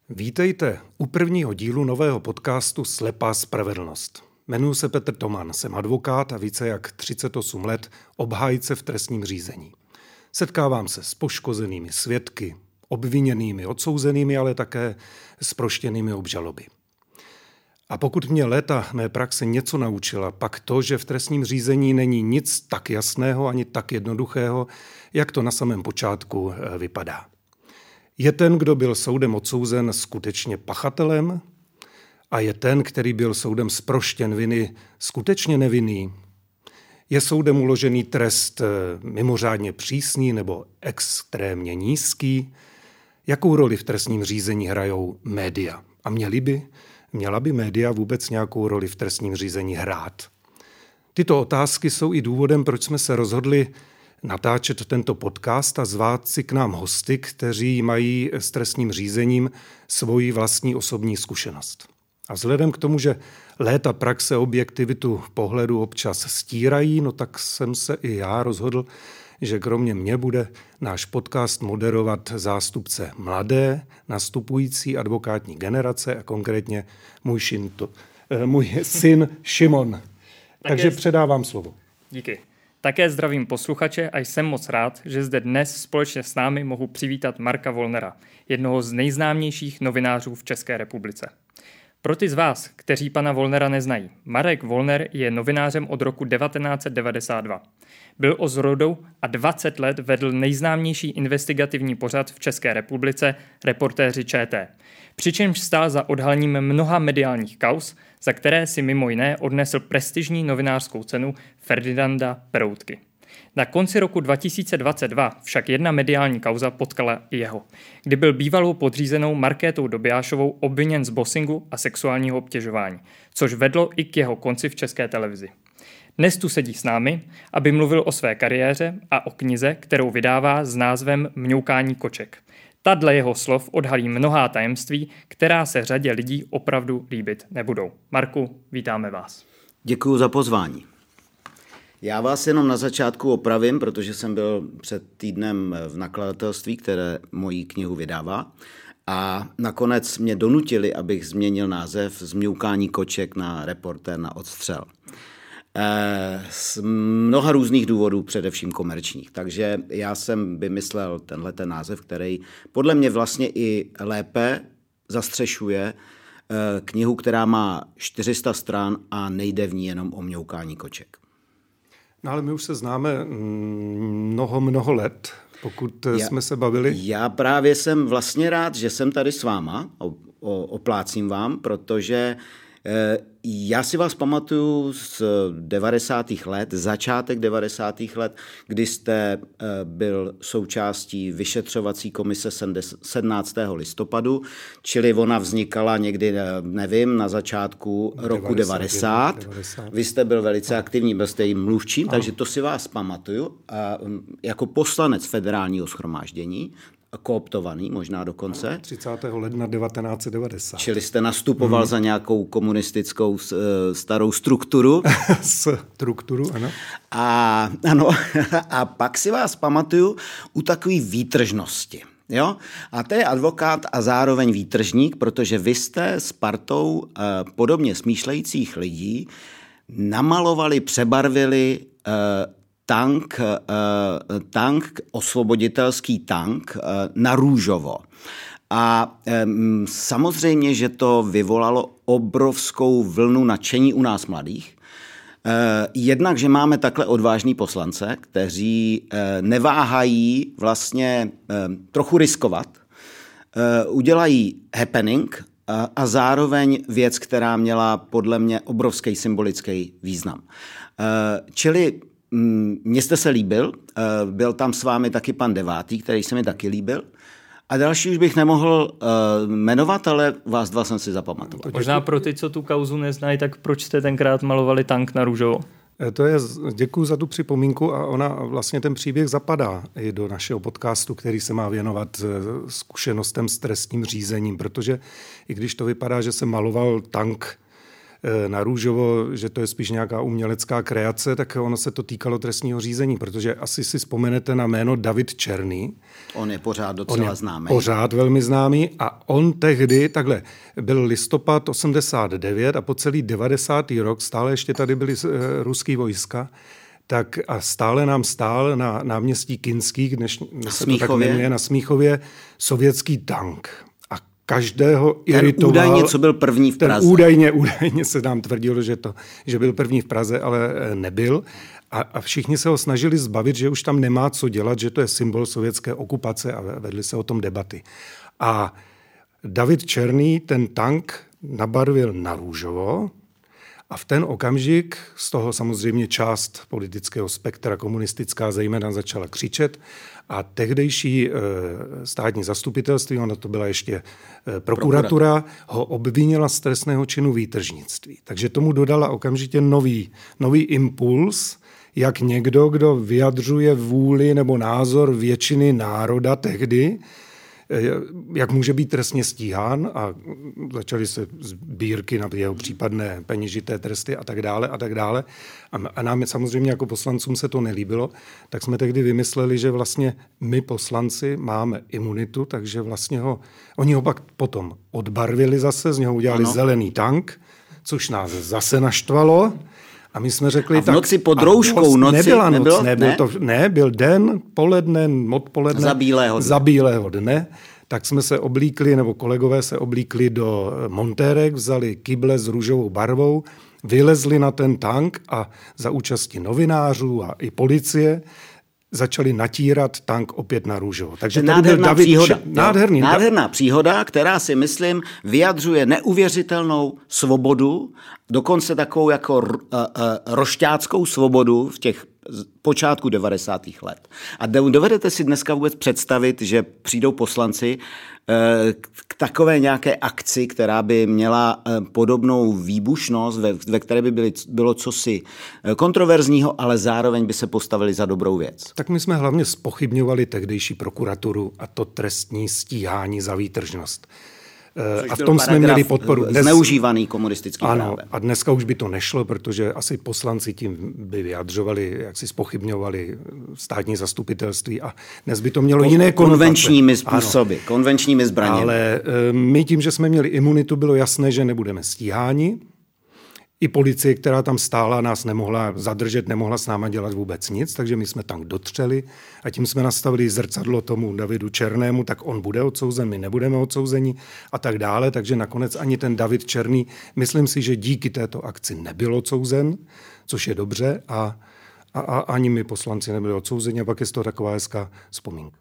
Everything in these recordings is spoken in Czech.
Vítejte u prvního dílu nového podcastu Slepá spravedlnost. Jmenuji se Petr Toman, jsem advokát a více jak 38 let obhájce v trestním řízení. Setkávám se s poškozenými svědky, obviněnými, odsouzenými, ale také s proštěnými obžaloby. A pokud mě léta mé praxe něco naučila, pak to, že v trestním řízení není nic tak jasného ani tak jednoduchého, jak to na samém počátku vypadá. Je ten, kdo byl soudem odsouzen, skutečně pachatelem? A je ten, který byl soudem zproštěn viny, skutečně nevinný? Je soudem uložený trest mimořádně přísný nebo extrémně nízký? Jakou roli v trestním řízení hrajou média? A měla by média vůbec nějakou roli v trestním řízení hrát? Tyto otázky jsou i důvodem, proč jsme se rozhodli natáčet tento podcast a zvát si k nám hosty, kteří mají s trestním řízením svoji vlastní osobní zkušenost. A vzhledem k tomu, že léta praxe objektivitu pohledu občas stírají, tak jsem se i já rozhodl, že kromě mě bude náš podcast moderovat zástupce mladé, nastupující advokátní generace a konkrétně můj syn Šimon. Takže předávám slovo. Díky. Také zdravím posluchače a jsem moc rád, že zde dnes společně s námi mohu přivítat Marka Wollnera, jednoho z nejznámějších novinářů v České republice. Pro ty z vás, kteří pana Wollnera neznají, Marek Wollner je novinářem od roku 1992. Byl o zrodu a 20 let vedl nejznámější investigativní pořad v České republice Reportéři ČT. Přičemž stál za odhalením mnoha mediálních kauz, za které si mimo jiné odnesl prestižní novinářskou cenu Ferdinanda Peroutky. Na konci roku 2022 však jedna mediální kauza potkala i jeho, kdy byl bývalou podřízenou Markétou Dobiášovou obviněn z bossingu a sexuálního obtěžování, což vedlo i k jeho konci v České televizi. Dnes tu sedí s námi, aby mluvil o své kariéře a o knize, kterou vydává s názvem Mňoukání koček. Ta dle jeho slov odhalí mnohá tajemství, která se řadě lidí opravdu líbit nebudou. Marku, vítáme vás. Děkuji za pozvání. Já vás jenom na začátku opravím, protože jsem byl před týdnem v nakladatelství, které moji knihu vydává. A nakonec mě donutili, abych změnil název z Mňoukání koček na Reportér na odstřel. Z mnoha různých důvodů, především komerčních. Takže já jsem vymyslel tenhle název, který podle mě vlastně i lépe zastřešuje knihu, která má 400 stran a nejde v ní jenom o mňoukání koček. No ale my už se známe mnoho let, pokud jsme se bavili. Já právě jsem vlastně rád, že jsem tady s váma, oplácím vám, protože já si vás pamatuju z 90. let, začátek 90. let, kdy jste byl součástí vyšetřovací komise 17. listopadu, čili ona vznikala někdy, nevím, na začátku roku 90. Vy jste byl velice aktivní, byl jste jim mluvčím, takže to si vás pamatuju. A jako poslanec federálního shromáždění, kooptovaný možná dokonce. 30. ledna 1990. Čili jste nastupoval za nějakou komunistickou starou strukturu. Strukturu, ano. A pak si vás pamatuju u takové výtržnosti. Jo? A to je advokát a zároveň výtržník, protože vy jste s partou podobně smýšlejících lidí přebarvili tank, osvoboditelský tank na růžovo. A samozřejmě, že to vyvolalo obrovskou vlnu nadšení u nás mladých. Jednak, že máme takhle odvážný poslance, kteří neváhají vlastně trochu riskovat, udělají happening a zároveň věc, která měla podle mě obrovský symbolický význam. Čili mně jste se líbil, byl tam s vámi taky pan Devátý, který se mi taky líbil. A další už bych nemohl jmenovat, ale vás dva jsem si zapamatoval. Možná pro ty, co tu kauzu neznají, tak proč jste tenkrát malovali tank na růžovo? Děkuji za tu připomínku a ona vlastně ten příběh zapadá i do našeho podcastu, který se má věnovat zkušenostem s trestním řízením, protože i když to vypadá, že se maloval tank na růžovo, že to je spíš nějaká umělecká kreace, tak ono se to týkalo trestního řízení, protože asi si vzpomenete na jméno David Černý. On je pořád docela známý. Pořád velmi známý a on tehdy, takhle, byl listopad 89 a po celý 90. rok, stále ještě tady byly ruský vojska, tak a stále nám stál na náměstí Kinských, dnes se to tak jmenuje, na Smíchově, sovětský tank. A každého iritoval. Údajně, co byl první v Praze. Údajně se nám tvrdilo, že byl první v Praze, ale nebyl. A všichni se ho snažili zbavit, že už tam nemá co dělat, že to je symbol sovětské okupace a vedli se o tom debaty. A David Černý ten tank nabarvil na růžovo, a v ten okamžik z toho samozřejmě část politického spektra komunistická zejména začala křičet a tehdejší státní zastupitelství, ona to byla ještě prokuratura, ho obvinila z trestného činu výtržnictví. Takže tomu dodala okamžitě nový impuls, jak někdo, kdo vyjadřuje vůli nebo názor většiny národa tehdy, jak může být trestně stíhán a začaly se sbírky na jeho případné peněžité tresty a tak dále a tak dále. A nám samozřejmě jako poslancům se to nelíbilo, tak jsme tehdy vymysleli, že vlastně my poslanci máme imunitu, takže vlastně oni ho pak potom odbarvili zase, z něho udělali zelený tank, což nás zase naštvalo. A my jsme řekli, a v noci pod rouškou, nebyla noc, byl den, poledne, odpoledne, za bílého dne, tak jsme se oblíkli, nebo kolegové se oblíkli do montérek, vzali kyble s růžovou barvou, vylezli na ten tank a za účasti novinářů a i policie začali natírat tank opět na růžovo. Takže nádherná příhoda, která si myslím vyjadřuje neuvěřitelnou svobodu, dokonce takovou jako rošťáckou svobodu v těch počátku 90. let. A dovedete si dneska vůbec představit, že přijdou poslanci k takové nějaké akci, která by měla podobnou výbušnost, ve které by bylo cosi kontroverzního, ale zároveň by se postavili za dobrou věc. Tak my jsme hlavně zpochybňovali tehdejší prokuraturu a to trestní stíhání za výtržnost. A v tom jsme měli podporu. Zneužívaný komunistickým právem. Ano, a dneska už by to nešlo, protože asi poslanci tím by vyjadřovali, jak si zpochybňovali státní zastupitelství a dnes by to mělo jiné konotace. Konvenčními způsoby, konvenčními zbraněmi. Ale my tím, že jsme měli imunitu, bylo jasné, že nebudeme stíháni. I policie, která tam stála, nás nemohla zadržet, nemohla s náma dělat vůbec nic, takže my jsme tam dotřeli a tím jsme nastavili zrcadlo tomu Davidu Černému, tak on bude odsouzen, my nebudeme odsouzeni a tak dále, takže nakonec ani ten David Černý, myslím si, že díky této akci nebyl odsouzen, což je dobře a ani my poslanci nebyli odsouzeni a pak je z toho taková hezká vzpomínka.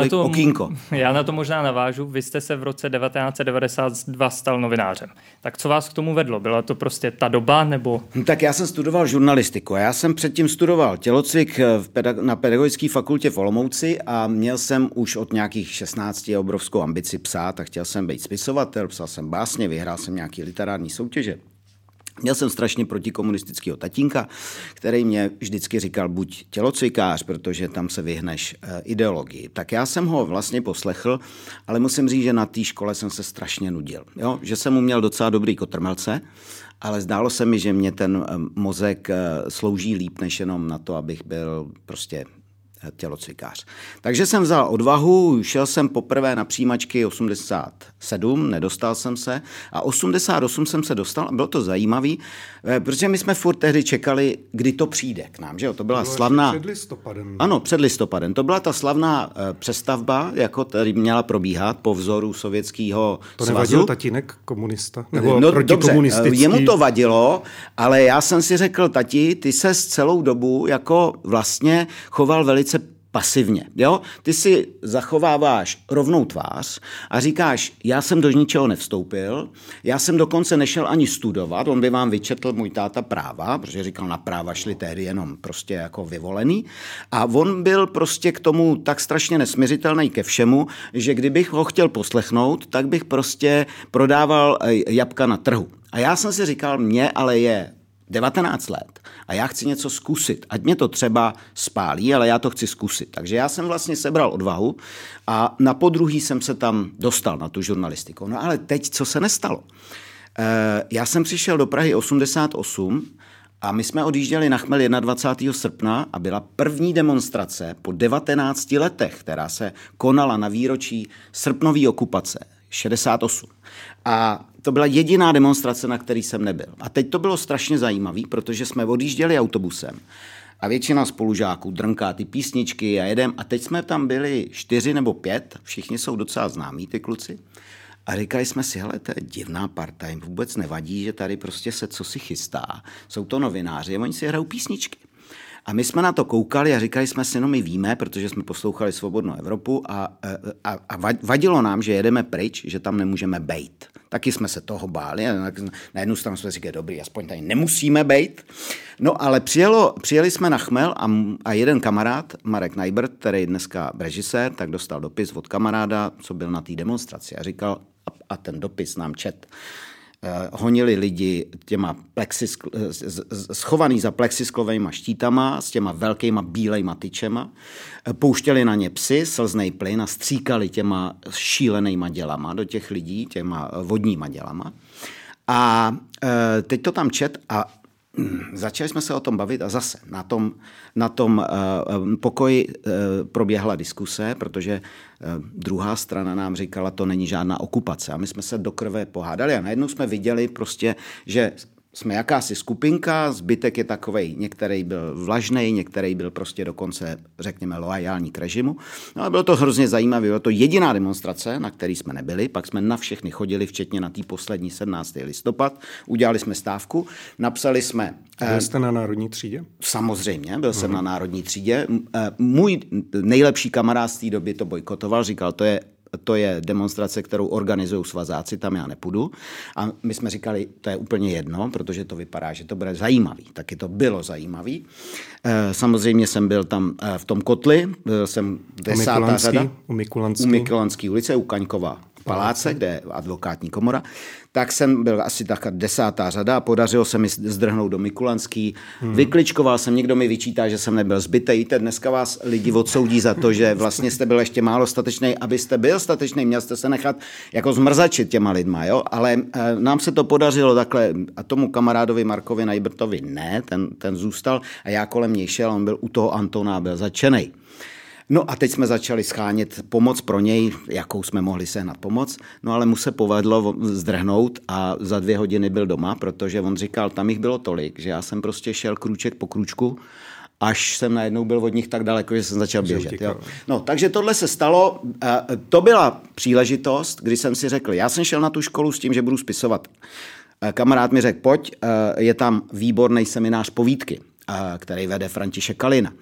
Já na to možná navážu. Vy jste se v roce 1992 stal novinářem. Tak co vás k tomu vedlo? Byla to prostě ta doba, nebo? Tak já jsem studoval žurnalistiku. Já jsem předtím studoval tělocvik na pedagogické fakultě v Olomouci a měl jsem už od nějakých 16 obrovskou ambici psát a chtěl jsem být spisovatel, psal jsem básně, vyhrál jsem nějaký literární soutěže. Měl jsem strašně protikomunistického tatínka, který mě vždycky říkal, buď tělocvikář, protože tam se vyhneš ideologii. Tak já jsem ho vlastně poslechl, ale musím říct, že na té škole jsem se strašně nudil. Jo? Že jsem mu měl docela dobrý kotrmelce, ale zdálo se mi, že mě ten mozek slouží líp, než jenom na to, abych byl prostě tělocvikář. Takže jsem vzal odvahu, šel jsem poprvé na přijímačky 87, nedostal jsem se a 88 jsem se dostal a bylo to zajímavý, protože my jsme furt tehdy čekali, kdy to přijde k nám, že jo? To byla slavná... Před listopadem. Ano, před listopadem. To byla ta slavná přestavba, jako tady měla probíhat po vzoru Sovětského svazu. To nevadil tatínek komunista? Nebo protikomunistický? Dobře, jemu to vadilo, ale já jsem si řekl, tati, ty se celou dobu jako vlastně choval velice pasivně. Jo? Ty si zachováváš rovnou tvář a říkáš, já jsem do ničeho nevstoupil, já jsem dokonce nešel ani studovat, on by vám vyčetl můj táta práva, protože říkal, na práva šli tehdy jenom prostě jako vyvolený a on byl prostě k tomu tak strašně nesmiřitelný ke všemu, že kdybych ho chtěl poslechnout, tak bych prostě prodával jabka na trhu. A já jsem si říkal, mě ale je 19 let a já chci něco zkusit. Ať mě to třeba spálí, ale já to chci zkusit. Takže já jsem vlastně sebral odvahu a na podruhý jsem se tam dostal na tu žurnalistiku. No ale teď, co se nestalo? Já jsem přišel do Prahy 88 a my jsme odjížděli na Chmel 21. srpna a byla první demonstrace po 19 letech, která se konala na výročí srpnové okupace 68. A to byla jediná demonstrace, na který jsem nebyl. A teď to bylo strašně zajímavé, protože jsme odjížděli autobusem a většina spolužáků drnká ty písničky a jedem. A teď jsme tam byli 4 nebo 5, všichni jsou docela známí, ty kluci. A říkali jsme si, hele, to je divná parta, jim vůbec nevadí, že tady prostě se cosi chystá. Jsou to novináři a oni si hrajou písničky. A my jsme na to koukali a říkali jsme si, no my víme, protože jsme poslouchali Svobodnou Evropu a vadilo nám, že jedeme pryč, že tam nemůžeme bejt. Taky jsme se toho báli a na jednu stranu jsme říkali, dobrý, aspoň tady nemusíme bejt. No ale přijeli jsme na Chmel a jeden kamarád, Marek Najbrt, který je dneska režisér, tak dostal dopis od kamaráda, co byl na té demonstraci a říkal, a ten dopis nám čet, honili lidi těma schovaný za plexisklovejma štítama s těma velkýma bílejma tyčema, pouštěli na ně psy, slznej plyn a stříkali těma šílenejma dělama do těch lidí, těma vodníma dělama. A teď to tam čet a začali jsme se o tom bavit a zase na tom pokoji proběhla diskuse, protože druhá strana nám říkala, to není žádná okupace. A my jsme se do krve pohádali a najednou jsme viděli prostě, že jsme jakási skupinka, zbytek je takovej, některý byl vlažnej, některý byl prostě dokonce, řekněme, loajální k režimu. No ale bylo to hrozně zajímavé, bylo to jediná demonstrace, na který jsme nebyli, pak jsme na všechny chodili, včetně na té poslední 17. listopad, udělali jsme stávku, napsali jsme... Byl jste na Národní třídě? Samozřejmě, byl jsem na Národní třídě. Můj nejlepší kamarád z té doby to bojkotoval, říkal, to je demonstrace, kterou organizují svazáci, tam já nepůjdu. A my jsme říkali, to je úplně jedno, protože to vypadá, že to bude zajímavý. Taky to bylo zajímavý. Samozřejmě jsem byl tam v tom kotli, byl jsem 10. řada. U Mikulanské ulice, u Kaňkova paláce, kde je advokátní komora. Tak jsem byl asi tak 10. řada a podařilo se mi zdrhnout do Mikulanský. Vykličkoval jsem, někdo mi vyčítá, že jsem nebyl zbytej. Víte, dneska vás lidi odsoudí za to, že vlastně jste byl ještě málo statečnej. Abyste byl statečnej, měl jste se nechat jako zmrzačit těma lidma, jo? Ale nám se to podařilo takhle a tomu kamarádovi Markovi Najbrtovi ne, ten zůstal a já kolem něj šel, on byl u toho Antona a byl začenej. No a teď jsme začali schánět pomoc pro něj, jakou jsme mohli sehnat pomoc, no ale mu se povedlo zdrhnout a za 2 hodiny byl doma, protože on říkal, tam jich bylo tolik, že já jsem prostě šel krůček po krůčku, až jsem najednou byl od nich tak daleko, že jsem začal běžet. Jo. No, takže tohle se stalo, to byla příležitost, kdy jsem si řekl, já jsem šel na tu školu s tím, že budu spisovat. Kamarád mi řekl, pojď, je tam výborný seminář povídky, který vede František Kalina.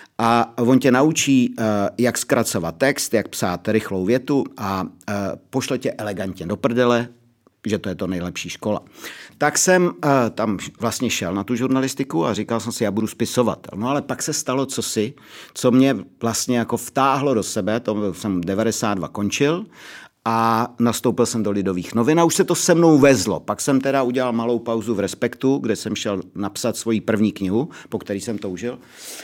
A on tě naučí, jak zkracovat text, jak psát rychlou větu a pošle tě elegantně do prdele, že to je to nejlepší škola. Tak jsem tam vlastně šel na tu žurnalistiku a říkal jsem si, já budu spisovat. No ale pak se stalo cosi, co mě vlastně jako vtáhlo do sebe, to jsem 92 končil a nastoupil jsem do Lidových novin a už se to se mnou vezlo. Pak jsem teda udělal malou pauzu v Respektu, kde jsem šel napsat svoji první knihu, po který jsem toužil.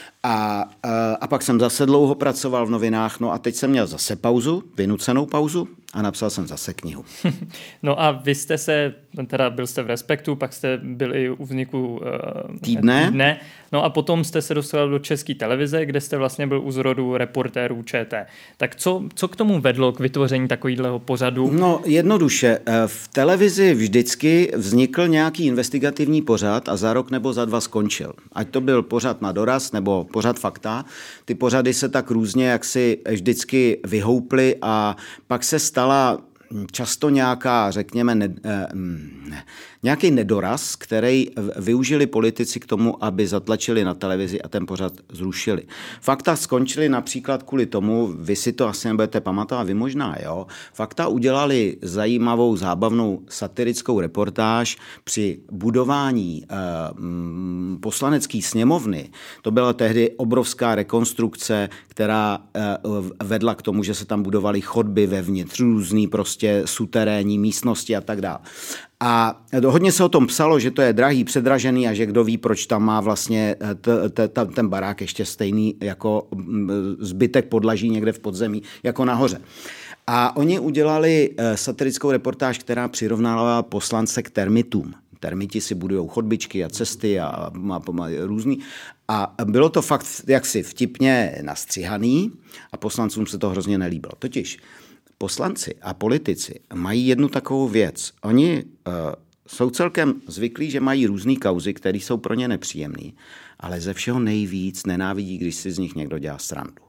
A pak jsem zase dlouho pracoval v novinách, no a teď jsem měl zase pauzu, vynucenou pauzu a napsal jsem zase knihu. No a vy jste byl jste v Respektu, pak jste byli u vzniku Týdne. No a potom jste se dostal do České televize, kde jste vlastně byl u zrodu reportérů ČT. Tak co k tomu vedlo, k vytvoření takového pořadu? No jednoduše, v televizi vždycky vznikl nějaký investigativní pořad a za rok nebo za 2 skončil. Ať to byl pořad Na doraz nebo pořad Fakta, ty pořady se tak různě jaksi vždycky vyhouply a pak se stala často nějaká, řekněme, nějaký nedoraz, který využili politici k tomu, aby zatlačili na televizi a ten pořad zrušili. Fakta skončili například kvůli tomu, vy si to asi nebudete pamatovat, vy možná, jo. Fakta udělali zajímavou, zábavnou satirickou reportáž při budování poslanecké sněmovny. To byla tehdy obrovská rekonstrukce, která vedla k tomu, že se tam budovaly chodby vevnitř, různý prostě suterénní místnosti a tak dále. A hodně se o tom psalo, že to je drahý, předražený a že kdo ví, proč tam má vlastně ten barák ještě stejný jako zbytek podlaží někde v podzemí, jako nahoře. A oni udělali satirickou reportáž, která přirovnávala poslance k termitům. Termiti si budujou chodbičky a cesty a různý. A bylo to fakt jaksi vtipně nastřihaný a poslancům se to hrozně nelíbilo. Totiž poslanci a politici mají jednu takovou věc. Oni jsou celkem zvyklí, že mají různý kauzy, které jsou pro ně nepříjemný, ale ze všeho nejvíc nenávidí, když si z nich někdo dělá srandu.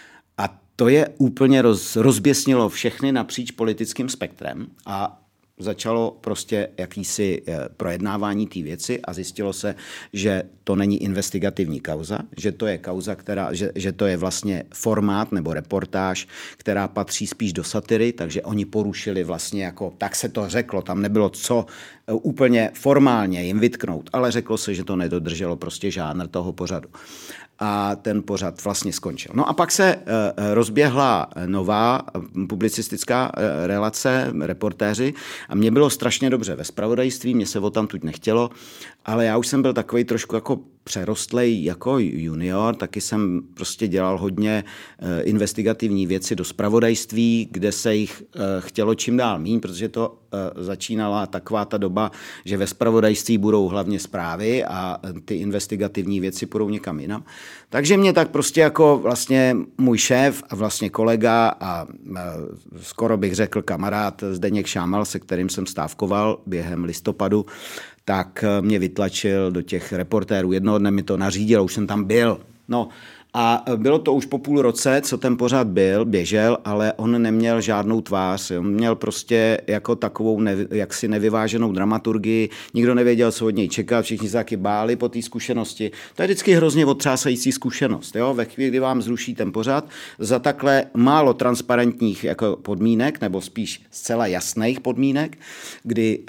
A to je úplně rozběsnilo všechny napříč politickým spektrem a začalo prostě jakýsi projednávání té věci a zjistilo se, že to není investigativní kauza, že to je kauza, že to je vlastně formát nebo reportáž, která patří spíš do satiry, takže oni porušili vlastně jako, tak se to řeklo, tam nebylo co úplně formálně jim vytknout, ale řeklo se, že to nedodrželo prostě žánr toho pořadu. A ten pořad vlastně skončil. No a pak se rozběhla nová publicistická relace, reportéři a mně bylo strašně dobře ve zpravodajství, mě se odtamtud nechtělo, ale já už jsem byl takový trošku jako přerostlej jako junior, taky jsem prostě dělal hodně investigativní věci do zpravodajství, kde se jich chtělo čím dál míň, protože to začínala taková ta doba, že ve zpravodajství budou hlavně zprávy a ty investigativní věci půjdou někam jinam. Takže mě tak prostě jako vlastně můj šéf a vlastně kolega a skoro bych řekl kamarád Zdeněk Šámal, se kterým jsem stávkoval během listopadu, tak mě vytlačil do těch reportérů. Jednoho dne mi to nařídil, už jsem tam byl. No a bylo to už po půl roce, co ten pořad běžel, ale on neměl žádnou tvář. On měl prostě jako takovou jaksi nevyváženou dramaturgii. Nikdo nevěděl, co od něj čekat, všichni se taky báli po té zkušenosti. To je vždycky hrozně otřásající zkušenost. Jo? Ve chvíli, kdy vám zruší ten pořad, za takhle málo transparentních jako podmínek, nebo spíš zcela jasných podmínek, kdy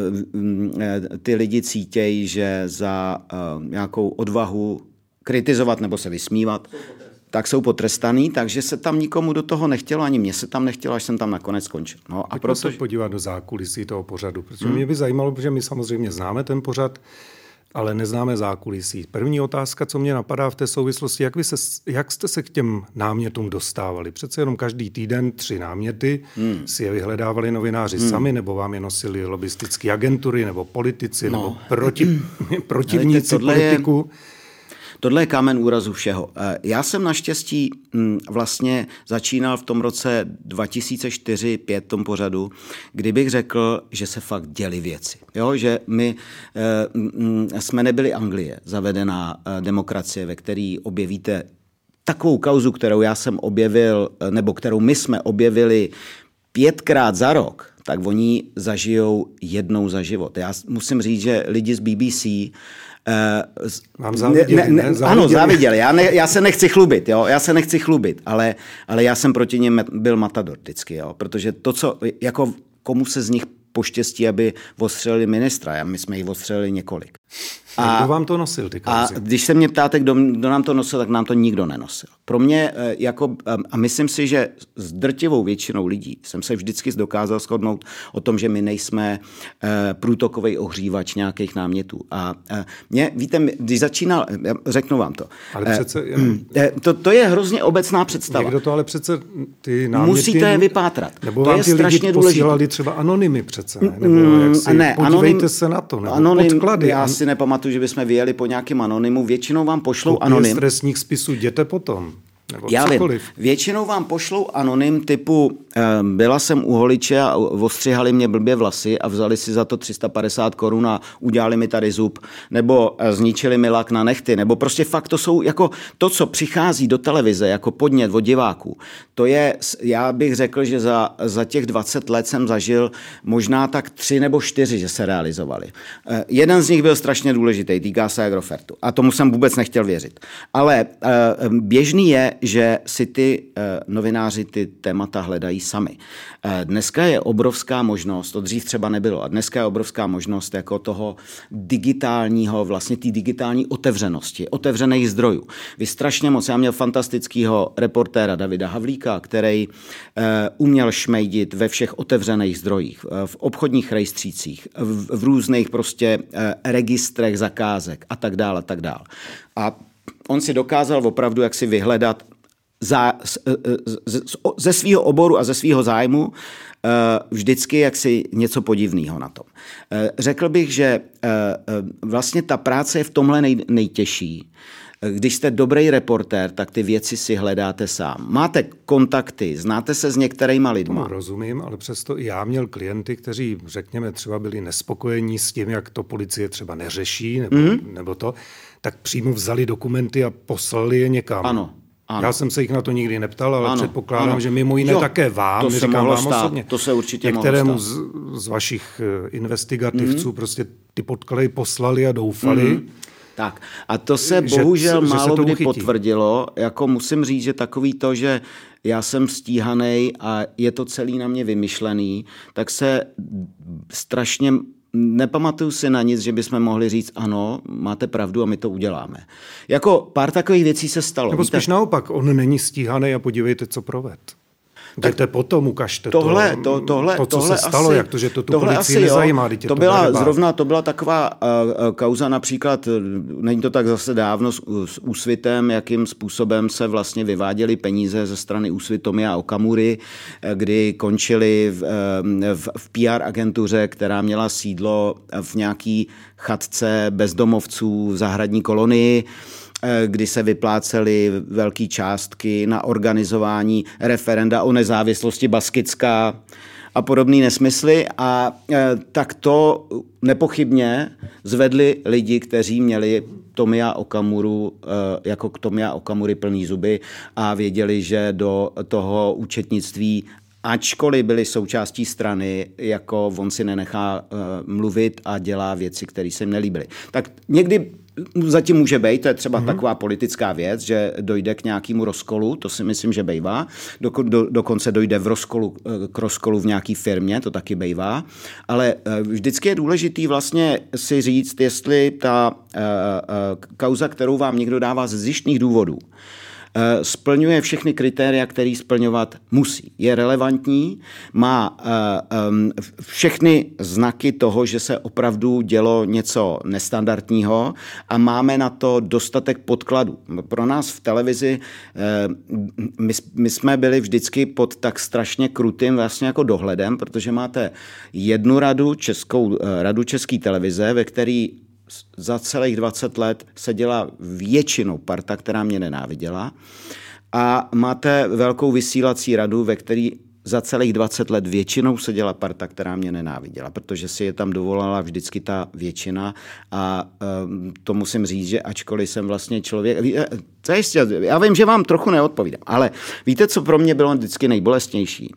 ty lidi cítějí, že za nějakou odvahu kritizovat nebo se vysmívat, tak jsou potrestaný, takže se tam nikomu do toho nechtělo, ani mě se tam nechtělo, až jsem tam nakonec skončil. No, a proto se podívat do zákulisí toho pořadu, protože mě by zajímalo, protože my samozřejmě známe ten pořad, ale neznáme zákulisí. První otázka, co mě napadá v té souvislosti, jak jste se k těm námětům dostávali? Přece jenom každý týden 3 náměty si je vyhledávali novináři sami, nebo vám je nosili lobistické agentury, nebo politici, nebo protivníci politiků. Tohle je kámen úrazu všeho. Já jsem naštěstí vlastně začínal v tom roce 2004-2005 tom pořadu, kdybych řekl, že se fakt děly věci. Jo, že my jsme nebyli Anglie, zavedená demokracie, ve který objevíte takovou kauzu, kterou já jsem objevil, nebo kterou my jsme objevili 5krát za rok, tak oni zažijou jednou za život. Já musím říct, že lidi z BBC vám záviděli, ano, záviděli. Já se nechci chlubit, jo? Ale já jsem proti něm byl matador vždycky, jo? Protože to, co, jako komu se z nich poštěstí, aby ostřelili ministra, my jsme jich ostřelili několik. A kdo vám to nosil, ty kauzy? A když se mě ptáte, kdo nám to nosil, tak nám to nikdo nenosil. Pro mě, a myslím si, že s drtivou většinou lidí jsem se vždycky dokázal shodnout o tom, že my nejsme průtokový ohřívač nějakých námětů. A mě, víte, když začínal, řeknu vám to. Ale přece... To je hrozně obecná představa. Někdo to ale přece ty náměty... Musíte je vypátrat. Nebo to vám je ty strašně lidi důležité. Posílali třeba anonymy přece, ne? Nebo jaksi, podívejte se na to, nebo podklady. Já si nepamatuju, že bychom vyjeli po nějakém anonymu. Většinou vám pošlou anonym. Z trestních spisů jděte potom. Nebo já cokoliv. Vím. Většinou vám pošlou anonym typu byla jsem u holiče a ostřihali mě blbě vlasy a vzali si za to 350 korun a udělali mi tady zub, nebo zničili mi lak na nehty, nebo prostě fakt to jsou jako to, co přichází do televize jako podnět od diváků. To je, já bych řekl, že za těch 20 let jsem zažil možná tak 3 nebo 4, že se realizovali. Jeden z nich byl strašně důležitý, týká se Agrofertu a tomu jsem vůbec nechtěl věřit. Ale běžný je, že si ty novináři ty témata hledají sami. Dneska je obrovská možnost, to dřív třeba nebylo, a dneska je obrovská možnost jako toho digitálního, vlastně té digitální otevřenosti, otevřených zdrojů. Vy strašně moc, já měl fantastického reportéra Davida Havlíka, který uměl šmejdit ve všech otevřených zdrojích, v obchodních rejstřících, v různých prostě registrech zakázek a tak dále, a tak dále. A on si dokázal opravdu jak si vyhledat ze svého oboru a ze svého zájmu vždycky jaksi něco podivného na tom. Řekl bych, že vlastně ta práce je v tomhle nejtěžší. Když jste dobrý reportér, tak ty věci si hledáte sám. Máte kontakty, znáte se s některýma lidma. Rozumím, ale přesto i já měl klienty, kteří, řekněme, třeba byli nespokojení s tím, jak to policie třeba neřeší, nebo to, tak přímo vzali dokumenty a poslali je někam. Ano. Já jsem se jich na to nikdy neptal, ale předpokládám, že mimo jiné také vám, to se neříkám vám stát, osobně, to se určitě některému z vašich investigativců prostě ty podklady poslali a doufali. Tak a to se bohužel málo kdy potvrdilo, jako musím říct, že takový to, že já jsem stíhanej a je to celý na mě vymyšlený, tak se strašně nepamatuju si na nic, že bychom mohli říct ano, máte pravdu a my to uděláme. Jako pár takových věcí se stalo. Nebo spíš naopak, on není stíhaný a podívejte, co proved. Jděte potom, ukažte tohle, co se stalo, asi, jak to, že to tu policii nezajímá. To byla taková kauza například, není to tak zase dávno s Úsvitem, jakým způsobem se vlastně vyváděly peníze ze strany Úsvit Tomia Okamury, kdy končili v PR agentuře, která měla sídlo v nějaký chatce bezdomovců v zahradní kolonii, kdy se vyplácely velké částky na organizování referenda o nezávislosti Baskicka a podobné nesmysly. A tak to nepochybně zvedli lidi, kteří měli Tomia Okamuru, jako k Tomia Okamury plný zuby a věděli, že do toho účetnictví, ačkoliv byli součástí strany, jako on si nenechá mluvit a dělá věci, které se jim nelíbily. Tak někdy zatím může být, to je třeba taková politická věc, že dojde k nějakému rozkolu, to si myslím, že bejvá. Dokonce dojde k rozkolu v nějaké firmě, to taky bejvá. Ale vždycky je důležitý vlastně si říct, jestli ta kauza, kterou vám někdo dává ze zištných důvodů, splňuje všechny kritéria, které splňovat musí. Je relevantní, má všechny znaky toho, že se opravdu dělo něco nestandardního a máme na to dostatek podkladů. Pro nás v televizi my jsme byli vždycky pod tak strašně krutým vlastně jako dohledem, protože máte jednu radu, radu České televize, ve který za celých 20 let se dělá většinou parta, která mě nenáviděla. A máte velkou vysílací radu, ve který za celých 20 let většinou se dělá parta, která mě nenáviděla, protože si je tam dovolala vždycky ta většina a to musím říct, že ačkoliv jsem vlastně člověk... Já vím, že vám trochu neodpovídám, ale víte, co pro mě bylo vždycky nejbolestnější?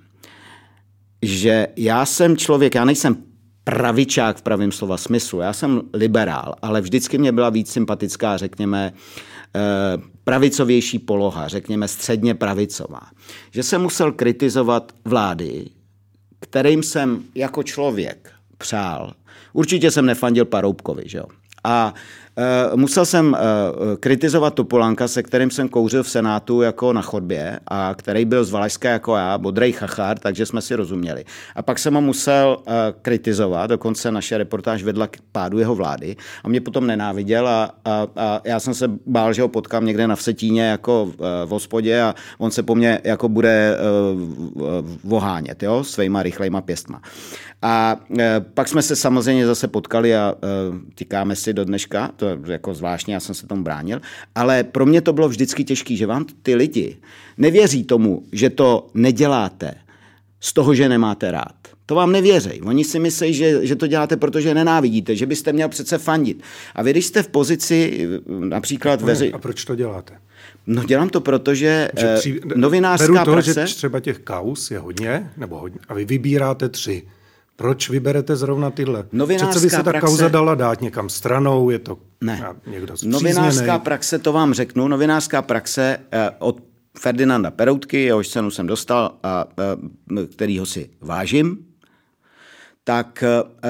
Že já jsem člověk, já nejsem pravičák v pravém slova smyslu. Já jsem liberál, ale vždycky mě byla víc sympatická, řekněme, pravicovější poloha, řekněme středně pravicová. Že jsem musel kritizovat vlády, kterým jsem jako člověk přál. Určitě jsem nefandil Paroubkovi, že jo? A musel jsem kritizovat Topolánka, se kterým jsem kouřil v Senátu jako na chodbě a který byl z Valašska jako já, bodrej chachár, takže jsme si rozuměli. A pak jsem ho musel kritizovat, dokonce naše reportáž vedla k pádu jeho vlády a mě potom nenáviděl a já jsem se bál, že ho potkám někde na Vsetíně jako v hospodě a on se po mně jako bude vohánět, jo, svýma rychlejma pěstma. A pak jsme se samozřejmě zase potkali a týkáme si do dneška, to je jako zvláštně, já jsem se tomu bránil, ale pro mě to bylo vždycky těžké, že vám ty lidi nevěří tomu, že to neděláte z toho, že nemáte rád. To vám nevěří. Oni si myslí, že to děláte, protože nenávidíte, že byste měl přece fandit. A vy, když jste v pozici například... A proč to děláte? No dělám to, protože novinářská praxe... Že třeba těch kauz je hodně, a vy vybíráte 3. Proč vyberete zrovna tyhle? Přece by se ta kauza dala dát někam stranou, je to někdo zpřízněnej. Novinářská praxe, to vám řeknu, novinářská praxe od Ferdinanda Peroutky, jehož cenu jsem dostal a kterýho si vážím, tak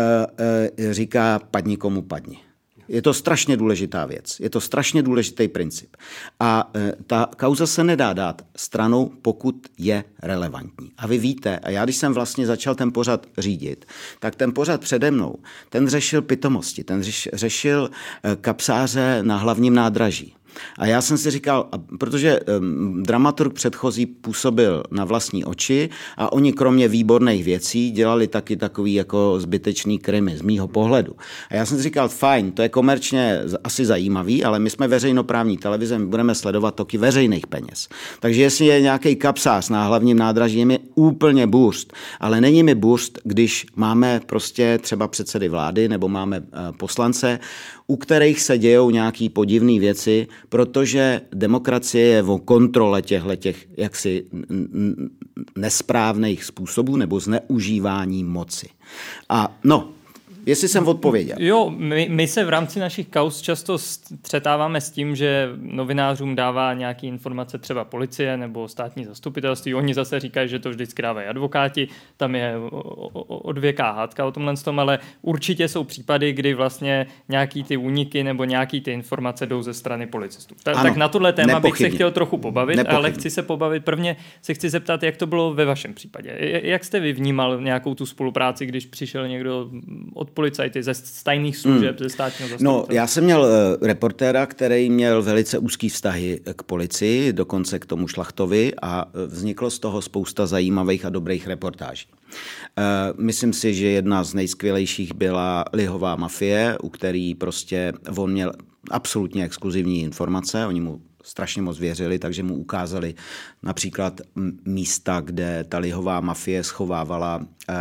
říká padni komu padni. Je to strašně důležitá věc. Je to strašně důležitý princip. A ta kauza se nedá dát stranou, pokud je relevantní. A vy víte, a já když jsem vlastně začal ten pořad řídit, tak ten pořad přede mnou, ten řešil pitomosti, ten řešil kapsáře na hlavním nádraží. A já jsem si říkal, protože dramaturg předchozí působil na vlastní oči a oni kromě výborných věcí dělali taky takový jako zbytečný krimi z mýho pohledu. A já jsem si říkal, fajn, to je komerčně asi zajímavý, ale my jsme veřejnoprávní televize, my budeme sledovat toky veřejných peněz. Takže jestli je nějaký kapsář na hlavním nádraží, je mi úplně burst. Ale není mi burst, když máme prostě třeba předsedy vlády nebo máme poslance, u kterých se dějou nějaký podivné věci, protože demokracie je o kontrole těch jaksi nesprávných způsobů nebo zneužívání moci. A jestli jsem odpověděl. Jo, my se v rámci našich kauz často střetáváme s tím, že novinářům dává nějaké informace třeba policie nebo státní zastupitelství. Oni zase říkají, že to vždycky dávají advokáti. Tam je odvěká hádka o tomhle tom, ale určitě jsou případy, kdy vlastně nějaký ty úniky nebo nějaký ty informace jdou ze strany policistů. Tak na tohle téma bych se chtěl trochu pobavit, ale chci se pobavit. Prvně se chci zeptat, jak to bylo ve vašem případě. Jak jste vy vnímal nějakou tu spolupráci, když přišel někdo od policajty, ze tajných služeb, ze státního zastupitelství? Já jsem měl reportéra, který měl velice úzký vztahy k policii, dokonce k tomu Šlachtovi a vzniklo z toho spousta zajímavých a dobrých reportáží. Myslím si, že jedna z nejskvělejších byla Lihová mafie, u který prostě on měl absolutně exkluzivní informace, oni mu strašně moc věřili, takže mu ukázali například místa, kde ta lihová mafie schovávala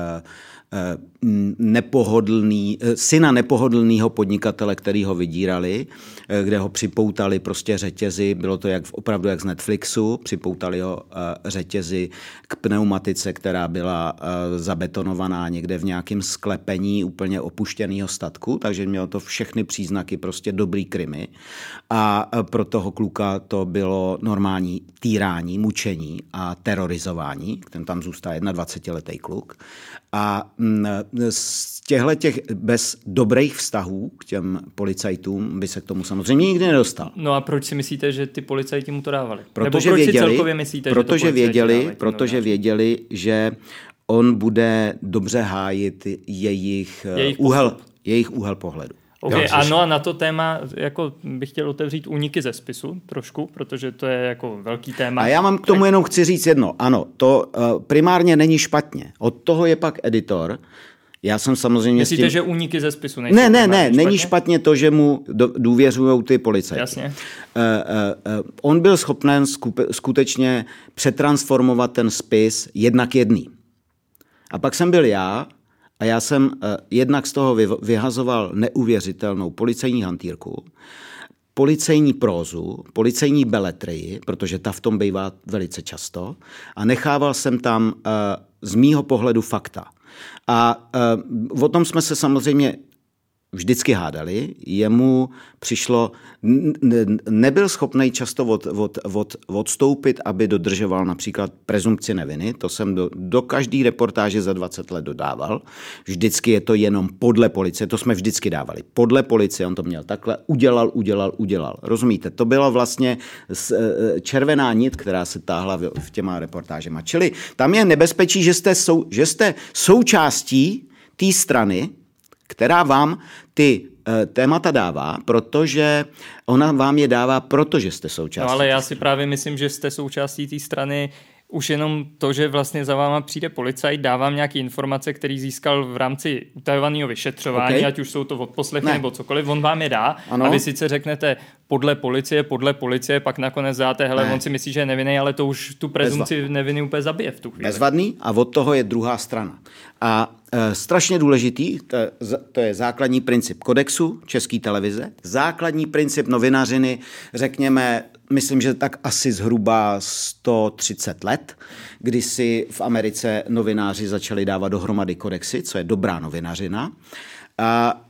syna nepohodlného podnikatele, který ho vydírali, kde ho připoutali prostě řetězy, bylo to opravdu jak z Netflixu, připoutali ho řetězy k pneumatice, která byla zabetonovaná někde v nějakém sklepení úplně opuštěného statku, takže mělo to všechny příznaky prostě dobrý krimi a pro toho kluka to bylo normální týrání, mučení a terorizování, ten tam zůstal 21letý kluk. A z těch bez dobrých vztahů k těm policajtům by se k tomu samozřejmě nikdy nedostal. No a proč si myslíte, že ty policajti mu to dávali? Protože věděli, že on bude dobře hájit jejich úhel pohledu. Okay, ano a na to téma jako bych chtěl otevřít úniky ze spisu trošku, protože to je jako velký téma. A já mám k tomu jenom chci říct jedno. Ano, to primárně není špatně. Od toho je pak editor. Já jsem samozřejmě myslíte, že úniky ze spisu nejsou? Ne, není špatně to, že mu důvěřují ty policajti. Jasně. On byl schopen skutečně přetransformovat ten spis jednak jedný. A pak jsem byl já, a já jsem jednak z toho vyhazoval neuvěřitelnou policejní hantýrku, policejní prózu, policejní beletrii, protože ta v tom bývá velice často, a nechával jsem tam z mýho pohledu fakta. A o tom jsme se samozřejmě vždycky hádali, jemu přišlo, nebyl schopný často odstoupit, aby dodržoval například prezumpci neviny, to jsem do každé reportáže za 20 let dodával, vždycky je to jenom podle policie, to jsme vždycky dávali, podle policie, on to měl takhle, udělal, rozumíte, to byla vlastně červená nit, která se táhla v těma reportážema, čili tam je nebezpečí, že jste součástí té strany, která vám ty témata dává, protože ona vám je dává, protože jste součástí. No ale já si právě myslím, že jste součástí té strany už jenom to, že vlastně za váma přijde policajt, dá vám nějaké informace, který získal v rámci utajovaného vyšetřování, okay. Ať už jsou to odposlechy nebo cokoliv, on vám je dá. Ano. A vy sice řeknete podle policie, pak nakonec dáte, hele, on si myslí, že je nevinný, ale to už tu prezumci neviny úplně zabije v tu chvíli. Bezvadný a od toho je druhá strana. A strašně důležitý, to je základní princip kodexu České televize, základní princip novinařiny, řekněme, myslím, že tak asi zhruba 130 let, kdy si v Americe novináři začali dávat dohromady kodexy, co je dobrá novinařina, a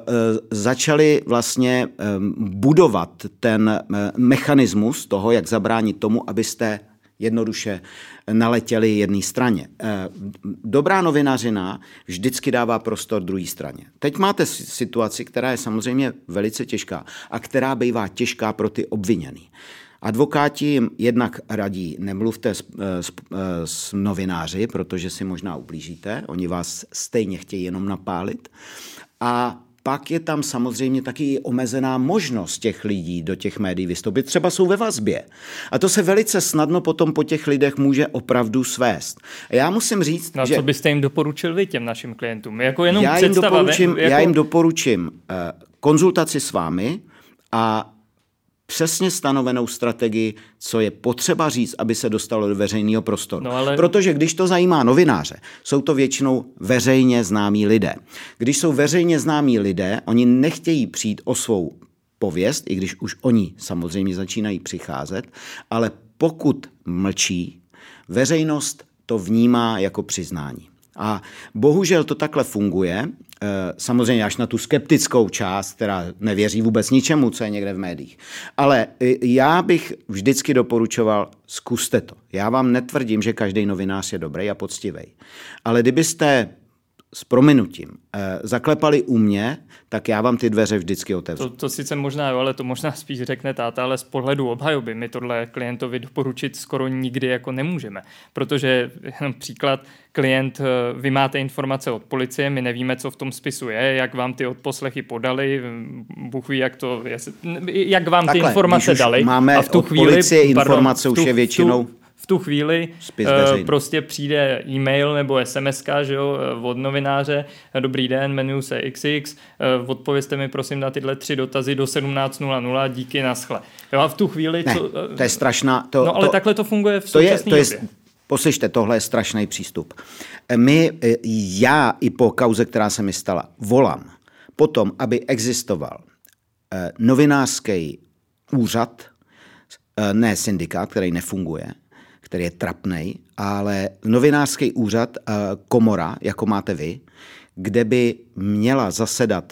začali vlastně budovat ten mechanismus toho, jak zabránit tomu, abyste jednoduše naletěli jedné straně. Dobrá novinařina vždycky dává prostor druhé straně. Teď máte situaci, která je samozřejmě velice těžká a která bývá těžká pro ty obviněný. Advokáti jim jednak radí, nemluvte s novináři, protože si možná ublížíte, oni vás stejně chtějí jenom napálit. A pak je tam samozřejmě taky omezená možnost těch lidí do těch médií vystoupit. Třeba jsou ve vazbě. A to se velice snadno potom po těch lidech může opravdu svést. A já musím říct, že... co byste jim doporučil vy těm našim klientům? Jako jenom já jim doporučím konzultaci s vámi a přesně stanovenou strategii, co je potřeba říct, aby se dostalo do veřejného prostoru. Protože když to zajímá novináře, jsou to většinou veřejně známí lidé. Když jsou veřejně známí lidé, oni nechtějí přijít o svou pověst, i když už oni samozřejmě začínají přicházet, ale pokud mlčí, veřejnost to vnímá jako přiznání. A bohužel to takhle funguje, samozřejmě až na tu skeptickou část, která nevěří vůbec ničemu, co je někde v médiích. Ale já bych vždycky doporučoval, zkuste to. Já vám netvrdím, že každý novinář je dobrý a poctivý. Ale kdybyste s prominutím zaklepali u mě, tak já vám ty dveře vždycky otevřu. To sice možná, jo, ale to možná spíš řekne táta, ale z pohledu obhajoby my tohle klientovi doporučit skoro nikdy jako nemůžeme. Protože, jenom příklad, klient, vy máte informace od policie, my nevíme, co v tom spisu je, jak vám ty odposlechy podali, Bůh ví, jak vám ty informace dali. Máme a v tu chvíli, policie informace už je většinou... V tu chvíli prostě přijde e-mail nebo SMS-ka, že jo, od novináře. Dobrý den, jmenuji se XX, odpovězte mi prosím na tyhle 3 dotazy do 17:00, díky, naschle. Jo, a v tu chvíli... to je strašná... ale takhle to funguje v současné době. Poslyšte, tohle je strašný přístup. Já i po kauze, která se mi stala, volám potom, aby existoval novinářský úřad, ne syndikát, který nefunguje, který je trapnej, ale novinářský úřad, komora, jako máte vy, kde by měla zasedat